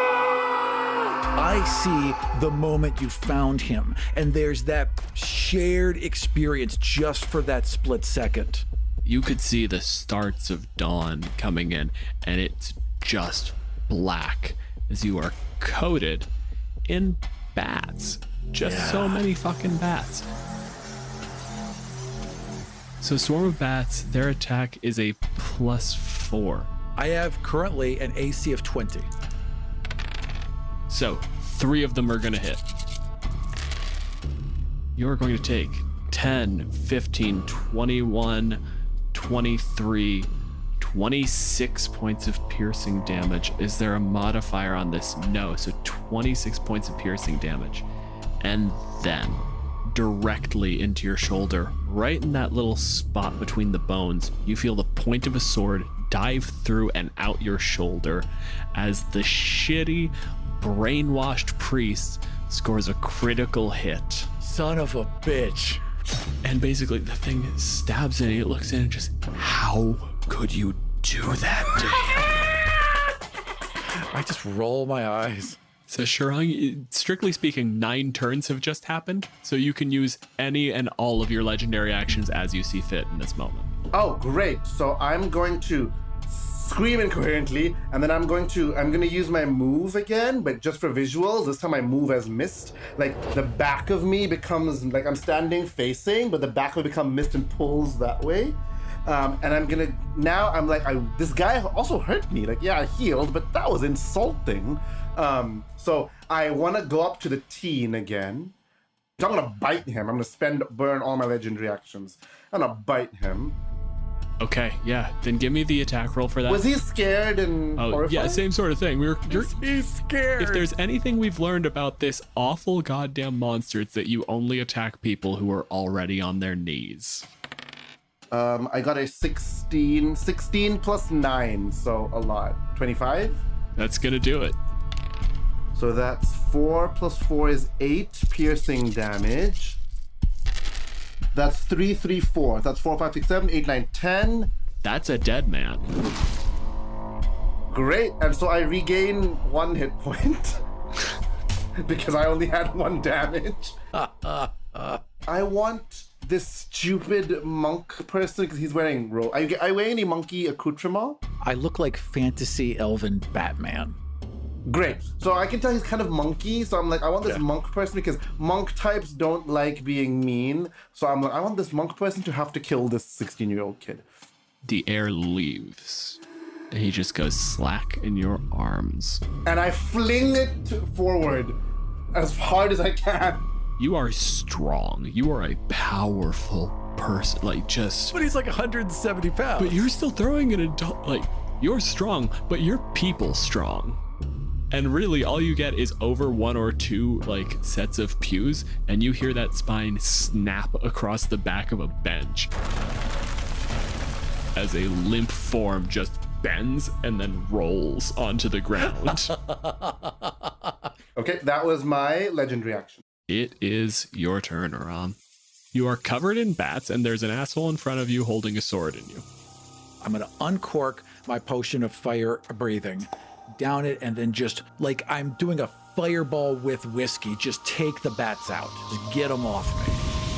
I see the moment you found him. And there's that shared experience just for that split second. You could see the starts of dawn coming in, and it's just black as you are coated in bats. Just so many fucking bats. So Swarm of Bats, their attack is a +4. I have currently an AC of 20. So 3 of them are going to hit. You're going to take 10, 15, 21, 23, 26 points of piercing damage. Is there a modifier on this? No. So 26 points of piercing damage. And then directly into your shoulder, right in that little spot between the bones, you feel the point of a sword dive through and out your shoulder as the shitty, brainwashed priest scores a critical hit. Son of a bitch. And basically the thing stabs in, it looks in and just, how could you do that to him? I just roll my eyes. So Shirang, strictly speaking, 9 turns have just happened, so you can use any and all of your legendary actions as you see fit in this moment. Oh, great. So I'm going to scream incoherently, and then I'm going to use my move again, but just for visuals. This time my move has mist. Like the back of me becomes like I'm standing facing, but the back will become mist and pulls that way. And I'm gonna now. I'm like, this guy also hurt me. Like, yeah, I healed, but that was insulting. So I want to go up to the teen again. So I'm gonna bite him. I'm gonna burn all my legendary actions. I'm gonna bite him. Okay, yeah. Then give me the attack roll for that. Was he scared and horrified? Yeah, same sort of thing. He's scared. If there's anything we've learned about this awful goddamn monster, it's that you only attack people who are already on their knees. I got a 16 plus 9, so a lot. 25? That's gonna do it. So that's 4 plus 4 is 8 piercing damage. That's 3, 3, 4. That's 4, 5, 6, 7, 8, 9, 10. That's a dead man. Great. And so I regain 1 hit point. Because I only had 1 damage. I want this stupid monk person because he's wearing robe. I wear any monkey accoutrement? I look like fantasy elven Batman. Great. So I can tell he's kind of monkey. So I'm like, I want this monk person because monk types don't like being mean. So I'm like, I want this monk person to have to kill this 16-year-old kid. The air leaves. And he just goes slack in your arms. And I fling it forward as hard as I can. You are strong. You are a powerful person. Like, just... But he's like 170 pounds. But you're still throwing an adult... Like, you're strong, but you're people strong. And really, all you get is over 1 or 2, like, sets of pews, and you hear that spine snap across the back of a bench as a limp form just bends and then rolls onto the ground. Okay, that was my legendary action. It is your turn, Aram. You are covered in bats, and there's an asshole in front of you holding a sword in you. I'm going to uncork my potion of fire breathing, down it, and then just like I'm doing a fireball with whiskey, just take the bats out. Just get them off me.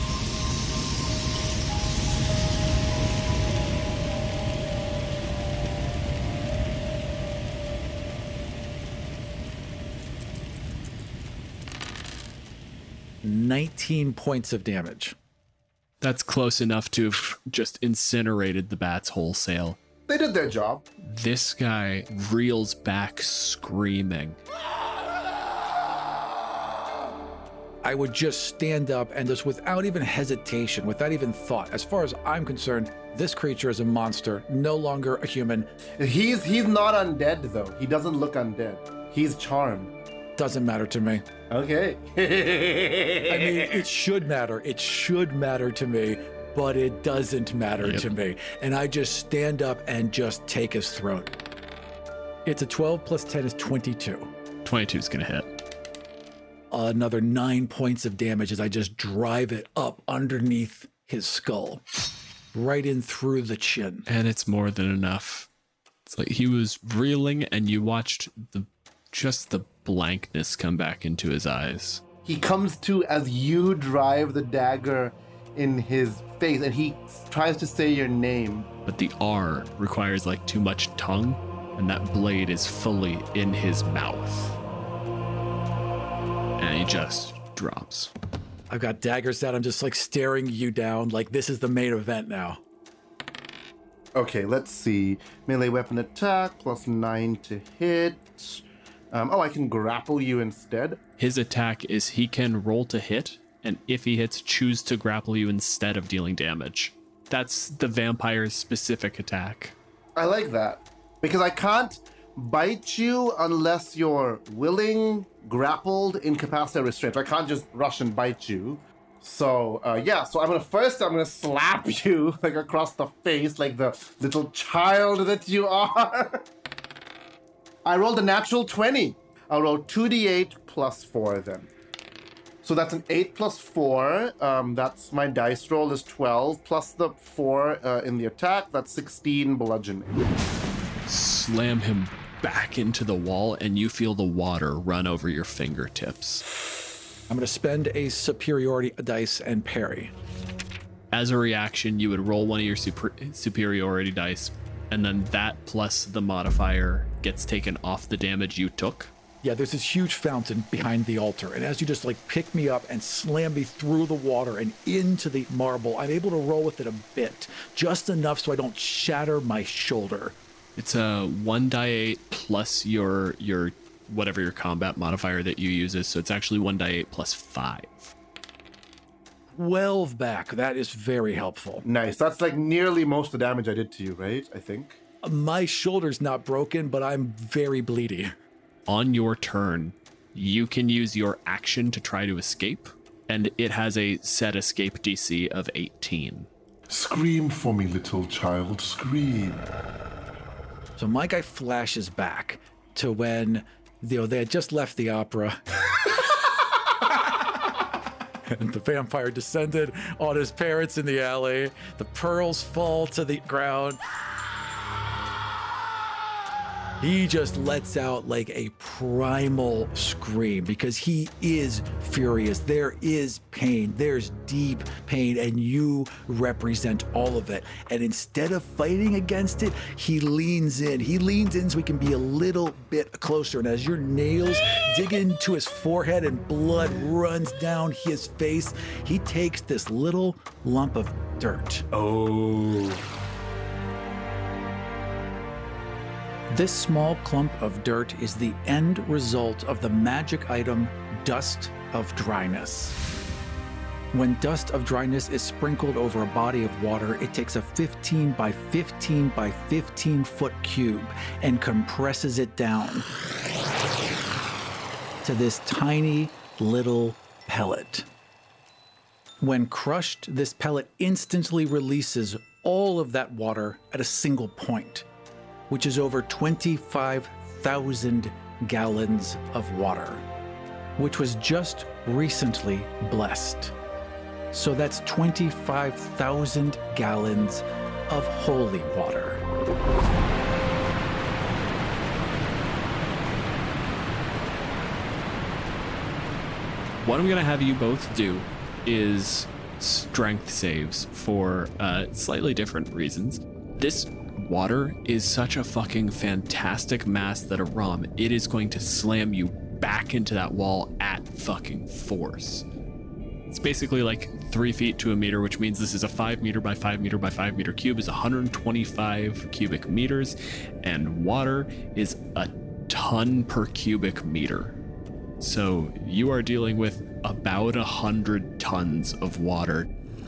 $19 points of damage. That's close enough to have just incinerated the bats wholesale. They did their job. This guy reels back screaming. I would just stand up and just without even hesitation, without even thought, as far as I'm concerned, this creature is a monster, no longer a human. He's not undead though. He doesn't look undead. He's charmed. Doesn't matter to me. Okay. I mean, it should matter. It should matter to me, but it doesn't matter to me. And I just stand up and just take his throat. It's a 12 plus 10 is 22. 22 is going to hit. Another 9 points of damage as I just drive it up underneath his skull, right in through the chin. And it's more than enough. It's like he was reeling and you watched just the blankness come back into his eyes. He comes to as you drive the dagger in his face and he tries to say your name. But the R requires like too much tongue and that blade is fully in his mouth. And he just drops. I've got daggers out. I'm just like staring you down like this is the main event now. Okay, let's see. Melee weapon attack, plus 9 to hit. I can grapple you instead. His attack is he can roll to hit, and if he hits, choose to grapple you instead of dealing damage. That's the vampire's specific attack. I like that. Because I can't bite you unless you're willing, grappled, incapacitated, restrained. I can't just rush and bite you. So, so I'm gonna slap you like across the face like the little child that you are. I rolled a natural 20. I'll roll 2d8 plus 4 then. So that's an 8 plus 4. That's my dice roll is 12 plus the 4 in the attack. That's 16 bludgeoning. Slam him back into the wall and you feel the water run over your fingertips. I'm going to spend a superiority dice and parry. As a reaction, you would roll one of your superiority dice, and then that plus the modifier gets taken off the damage you took. Yeah, there's this huge fountain behind the altar, and as you just like pick me up and slam me through the water and into the marble, I'm able to roll with it a bit, just enough so I don't shatter my shoulder. It's a 1d8 plus your whatever your combat modifier that you use is, so it's actually 1d8 plus 5. 12 back. That is very helpful. Nice. That's like nearly most of the damage I did to you, right? I think. My shoulder's not broken, but I'm very bleedy. On your turn, you can use your action to try to escape, and it has a set escape DC of 18. Scream for me, little child, scream. So my guy flashes back to when they had just left the opera. And the vampire descended on his parents in the alley. The pearls fall to the ground. He just lets out like a primal scream because he is furious. There is pain. There's deep pain, and you represent all of it. And instead of fighting against it, he leans in. He leans in so he can be a little bit closer. And as your nails dig into his forehead and blood runs down his face, he takes this little lump of dirt. Oh. This small clump of dirt is the end result of the magic item Dust of Dryness. When Dust of Dryness is sprinkled over a body of water, it takes a 15 by 15 by 15 foot cube and compresses it down to this tiny little pellet. When crushed, this pellet instantly releases all of that water at a single point, which is over 25,000 gallons of water, which was just recently blessed. So that's 25,000 gallons of holy water. What I'm going to have you both do is strength saves for slightly different reasons. This water is such a fucking fantastic mass that it is going to slam you back into that wall at fucking force. It's basically like 3 feet to a meter, which means this is a 5 meter by 5 meter by 5 meter cube is 125 cubic meters, and water is a ton per cubic meter. So you are dealing with about 100 tons of water.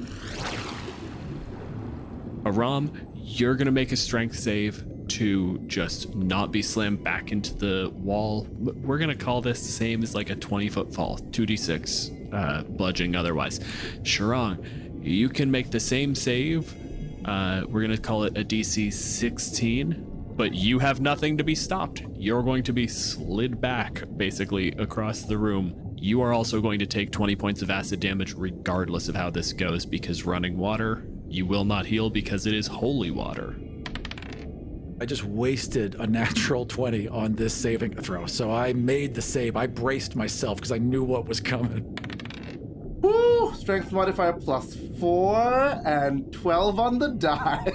Aram, you're going to make a strength save to just not be slammed back into the wall. We're going to call this the same as like a 20-foot fall, 2d6 bludgeoning otherwise. Sharang, you can make the same save. We're going to call it a DC 16. But you have nothing to be stopped. You're going to be slid back, basically, across the room. You are also going to take 20 points of acid damage regardless of how this goes, because running water, you will not heal because it is holy water. I just wasted a natural 20 on this saving throw, so I made the save. I braced myself because I knew what was coming. Woo! Strength modifier +4 and 12 on the die.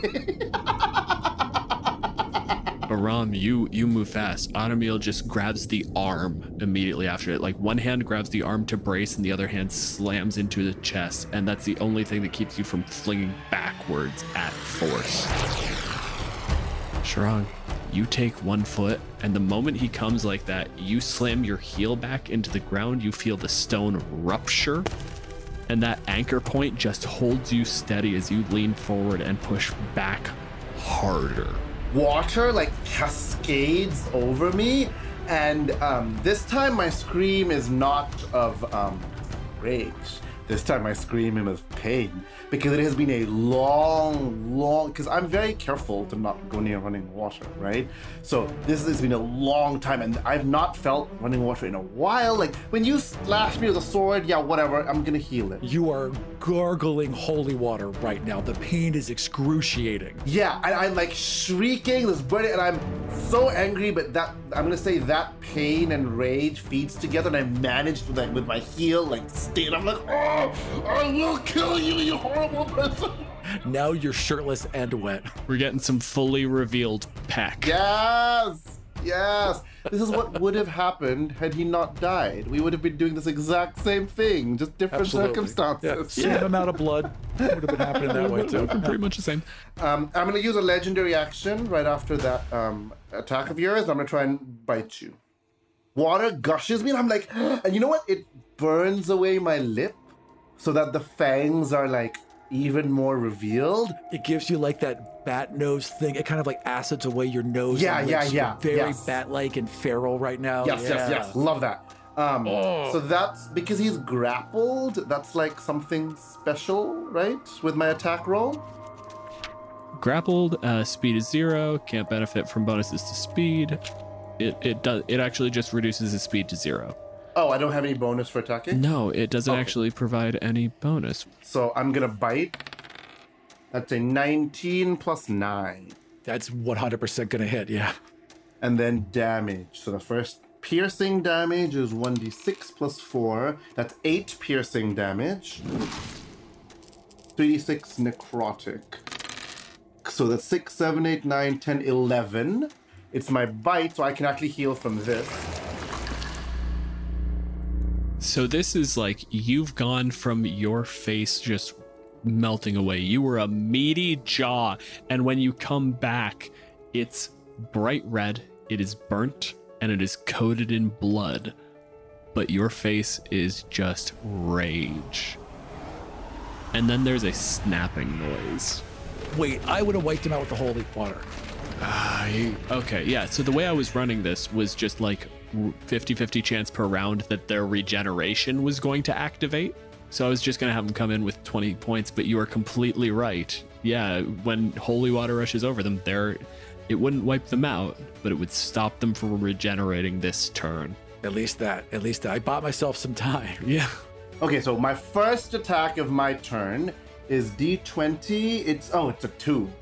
Aram, you move fast. Automil just grabs the arm immediately after it. Like one hand grabs the arm to brace and the other hand slams into the chest. And that's the only thing that keeps you from flinging backwards at force. Sharang, you take 1 foot, and the moment he comes like that, you slam your heel back into the ground. You feel the stone rupture, and that anchor point just holds you steady as you lean forward and push back harder. Water like cascades over me, and this time my scream is not of rage. This time my scream is of pain, because it has been a long, because I'm very careful to not go near running water, right? So this has been a long time, and I've not felt running water in a while. Like when you slash me with a sword, yeah, whatever, I'm gonna heal it. You are gargling holy water right now. The pain is excruciating. Yeah, I'm like shrieking, this burning, and I'm so angry, but that, I'm gonna say that pain and rage feeds together, and I managed to, like, with my heel, like, stay, and I'm like, oh, I will kill you, you horrible person. Now you're shirtless and wet. We're getting some fully revealed peck. Yes. This is what would have happened had he not died. We would have been doing this exact same thing, just different circumstances. Yeah, same amount of blood would have been happening that way too. Pretty much the same. I'm going to use a legendary action right after that attack of yours. I'm going to try and bite you. Water gushes me, and I'm like, and you know what? It burns away my lip so that the fangs are like even more revealed. It gives you like that bat nose thing. It kind of like acids away your nose. Yeah. You're very bat-like and feral right now. Yes. Love that. So that's because he's grappled. That's like something special, right? With my attack roll. Grappled, speed is 0. Can't benefit from bonuses to speed. It actually just reduces his speed to 0. Oh, I don't have any bonus for attacking? No, it doesn't actually provide any bonus. So I'm gonna bite. That's a 19 plus 9. That's 100% gonna hit, yeah. And then damage. So the first piercing damage is 1d6 plus 4. That's 8 piercing damage. 3d6 necrotic. So that's 6, 7, 8, 9, 10, 11. It's my bite, so I can actually heal from this. So this is like, you've gone from your face just melting away. You were a meaty jaw, and when you come back, it's bright red, it is burnt, and it is coated in blood. But your face is just rage. And then there's a snapping noise. Wait, I would have wiped him out with the holy water. Okay, yeah, so the way I was running this was just like 50-50 chance per round that their regeneration was going to activate. So I was just going to have them come in with 20 points, but you are completely right. Yeah, when holy water rushes over them, it wouldn't wipe them out, but it would stop them from regenerating this turn. At least that. I bought myself some time. Yeah. Okay, so my first attack of my turn is D20. It's a 2.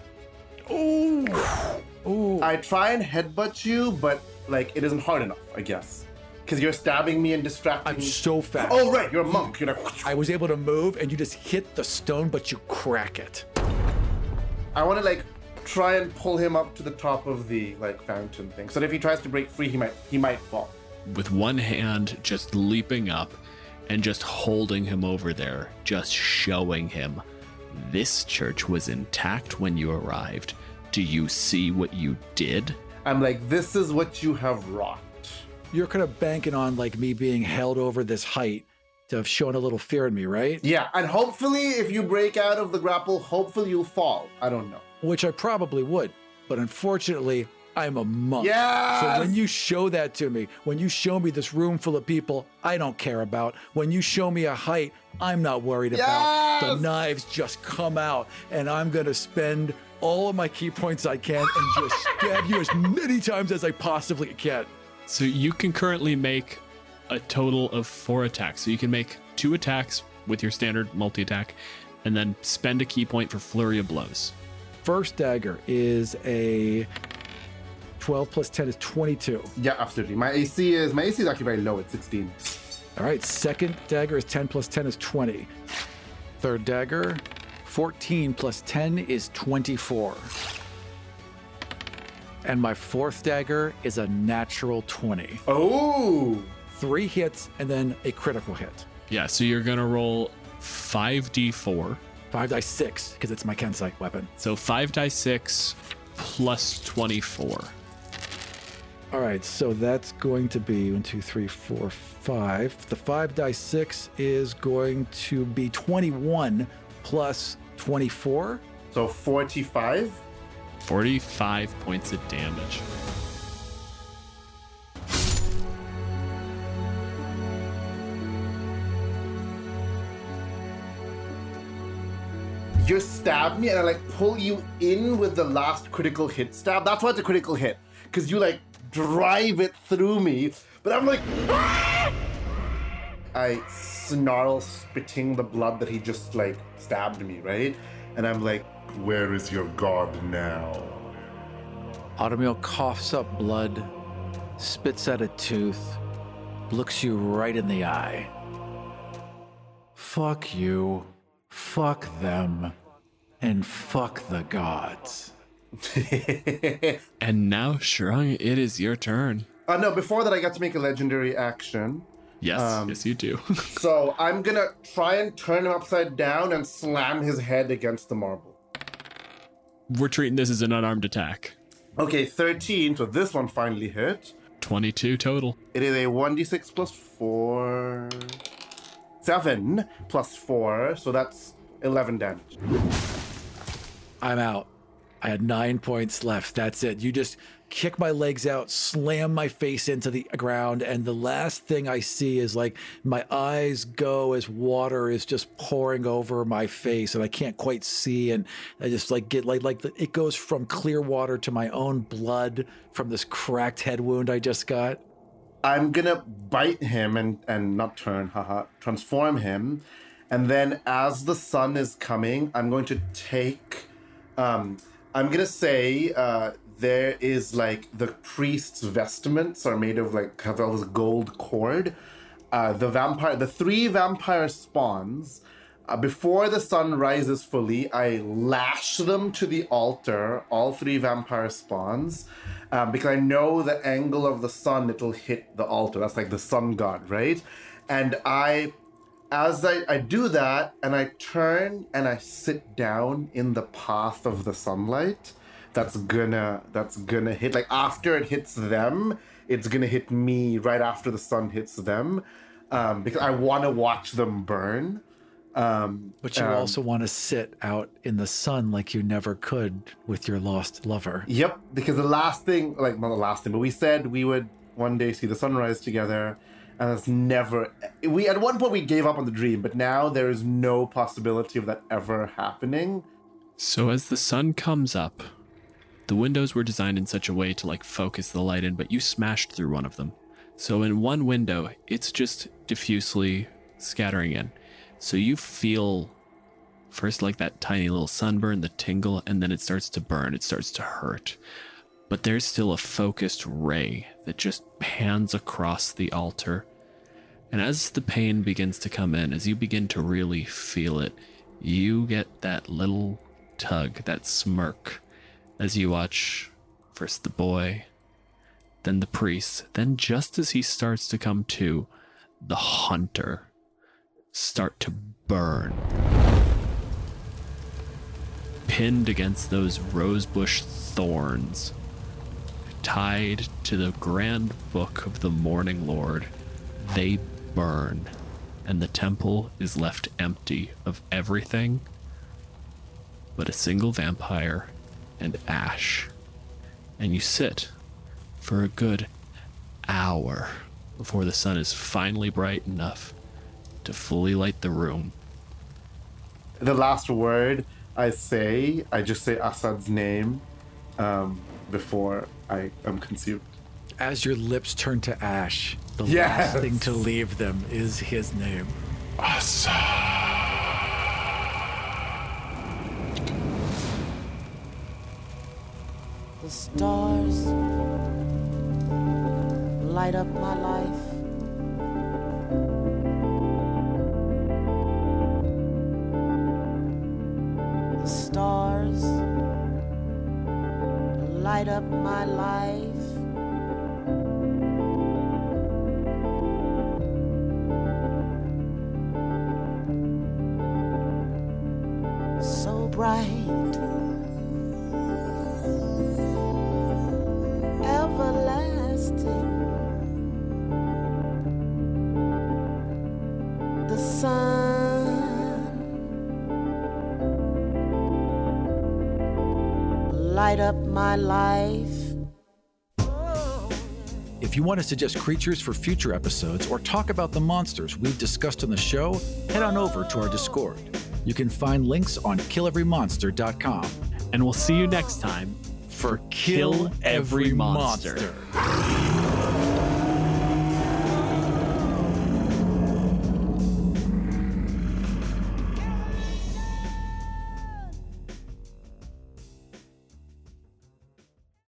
Ooh. I try and headbutt you, but like it isn't hard enough, I guess. Because you're stabbing me and distracting I'm me. so fast. Oh, right, you're a monk. You're like... I was able to move, and you just hit the stone, but you crack it. I want to like try and pull him up to the top of the like fountain thing. So that if he tries to break free, he might fall. With one hand just leaping up and just holding him over there, just showing him, this church was intact when you arrived. Do you see what you did? I'm like, this is what you have wrought. you're kind of banking on like me being held over this height to have shown a little fear in me, right? Yeah, and hopefully if you break out of the grapple, hopefully you'll fall. I don't know. Which I probably would, but unfortunately, I'm a monk. Yes! So when you show that to me, when you show me this room full of people I don't care about, when you show me a height I'm not worried about, the knives just come out and I'm gonna spend all of my key points I can and just stab you as many times as I possibly can. So you can currently make a total of 4 attacks. So you can make 2 attacks with your standard multi-attack and then spend a key point for Flurry of Blows. First dagger is a 12 plus 10 is 22. Yeah, absolutely. My AC is actually very low at 16. All right, second dagger is 10 plus 10 is 20. Third dagger, 14 plus 10 is 24. And my fourth dagger is a natural 20. Oh! 3 hits and then a critical hit. Yeah, so you're gonna roll 5d4. 5 dice 6, because it's my Kensei weapon. So 5 dice 6 plus 24. All right, so that's going to be 1, 2, 3, 4, 5. The 5 dice 6 is going to be 21 plus 24. So 45? 45 points of damage. You stab me and I like pull you in with the last critical hit stab. That's why it's a critical hit. Because you like drive it through me. But I'm like, ah! I snarl, spitting the blood that he just like stabbed me, right? And I'm like, Where is your god now? Automil coughs up blood, spits out a tooth, looks you right in the eye. Fuck you, fuck them, and fuck the gods. And now, Shurang, it is your turn. no, before that I got to make a legendary action. Yes, yes you do. So I'm gonna try and turn him upside down and slam his head against the marble. We're treating this as an unarmed attack. Okay, 13, so this one finally hit. 22 total. It is a 1d6 plus 4... 7 plus 4, so that's 11 damage. I'm out. I had 9 points left. That's it. You just kick my legs out, slam my face into the ground, and the last thing I see is like my eyes go as water is just pouring over my face, and I can't quite see, and I just like get it goes from clear water to my own blood from this cracked head wound I just got. I'm gonna bite him and not turn, transform him, and then as the sun is coming, I'm going to take, I'm gonna say there is like the priest's vestments are made of like have all this gold cord. The 3 vampire spawns. Before the sun rises fully, I lash them to the altar, all 3 vampire spawns, because I know the angle of the sun, it'll hit the altar. That's like the sun god, right? And as I do that, and I turn and I sit down in the path of the sunlight, that's gonna hit, like after it hits them, it's gonna hit me right after the sun hits them, because I want to watch them burn. But you also want to sit out in the sun like you never could with your lost lover. Yep, because the last thing, like not the last thing, but we said we would one day see the sunrise together, and it's never. At one point we gave up on the dream, but now there is no possibility of that ever happening. So as the sun comes up, the windows were designed in such a way to like focus the light in, but you smashed through one of them. So in one window, it's just diffusely scattering in. So you feel first like that tiny little sunburn, the tingle, and then it starts to burn, it starts to hurt. But there's still a focused ray that just pans across the altar. And as the pain begins to come in, as you begin to really feel it, you get that little tug, that smirk, as you watch first the boy, then the priest, then just as he starts to come to, the hunter start to burn. Pinned against those rosebush thorns, tied to the grand book of the Morning Lord, they burn, and the temple is left empty of everything but a single vampire and ash. And you sit for a good hour before the sun is finally bright enough to fully light the room. The last word I just say Assad's name before I am consumed. As your lips turn to ash, the last thing to leave them is his name. The stars light up my life. The stars light up my life. So bright. The sun light up my life. If you want to suggest creatures for future episodes or talk about the monsters we've discussed on the show, head on over to our Discord. You can find links on killeverymonster.com. And we'll see you next time for Kill Every Monster.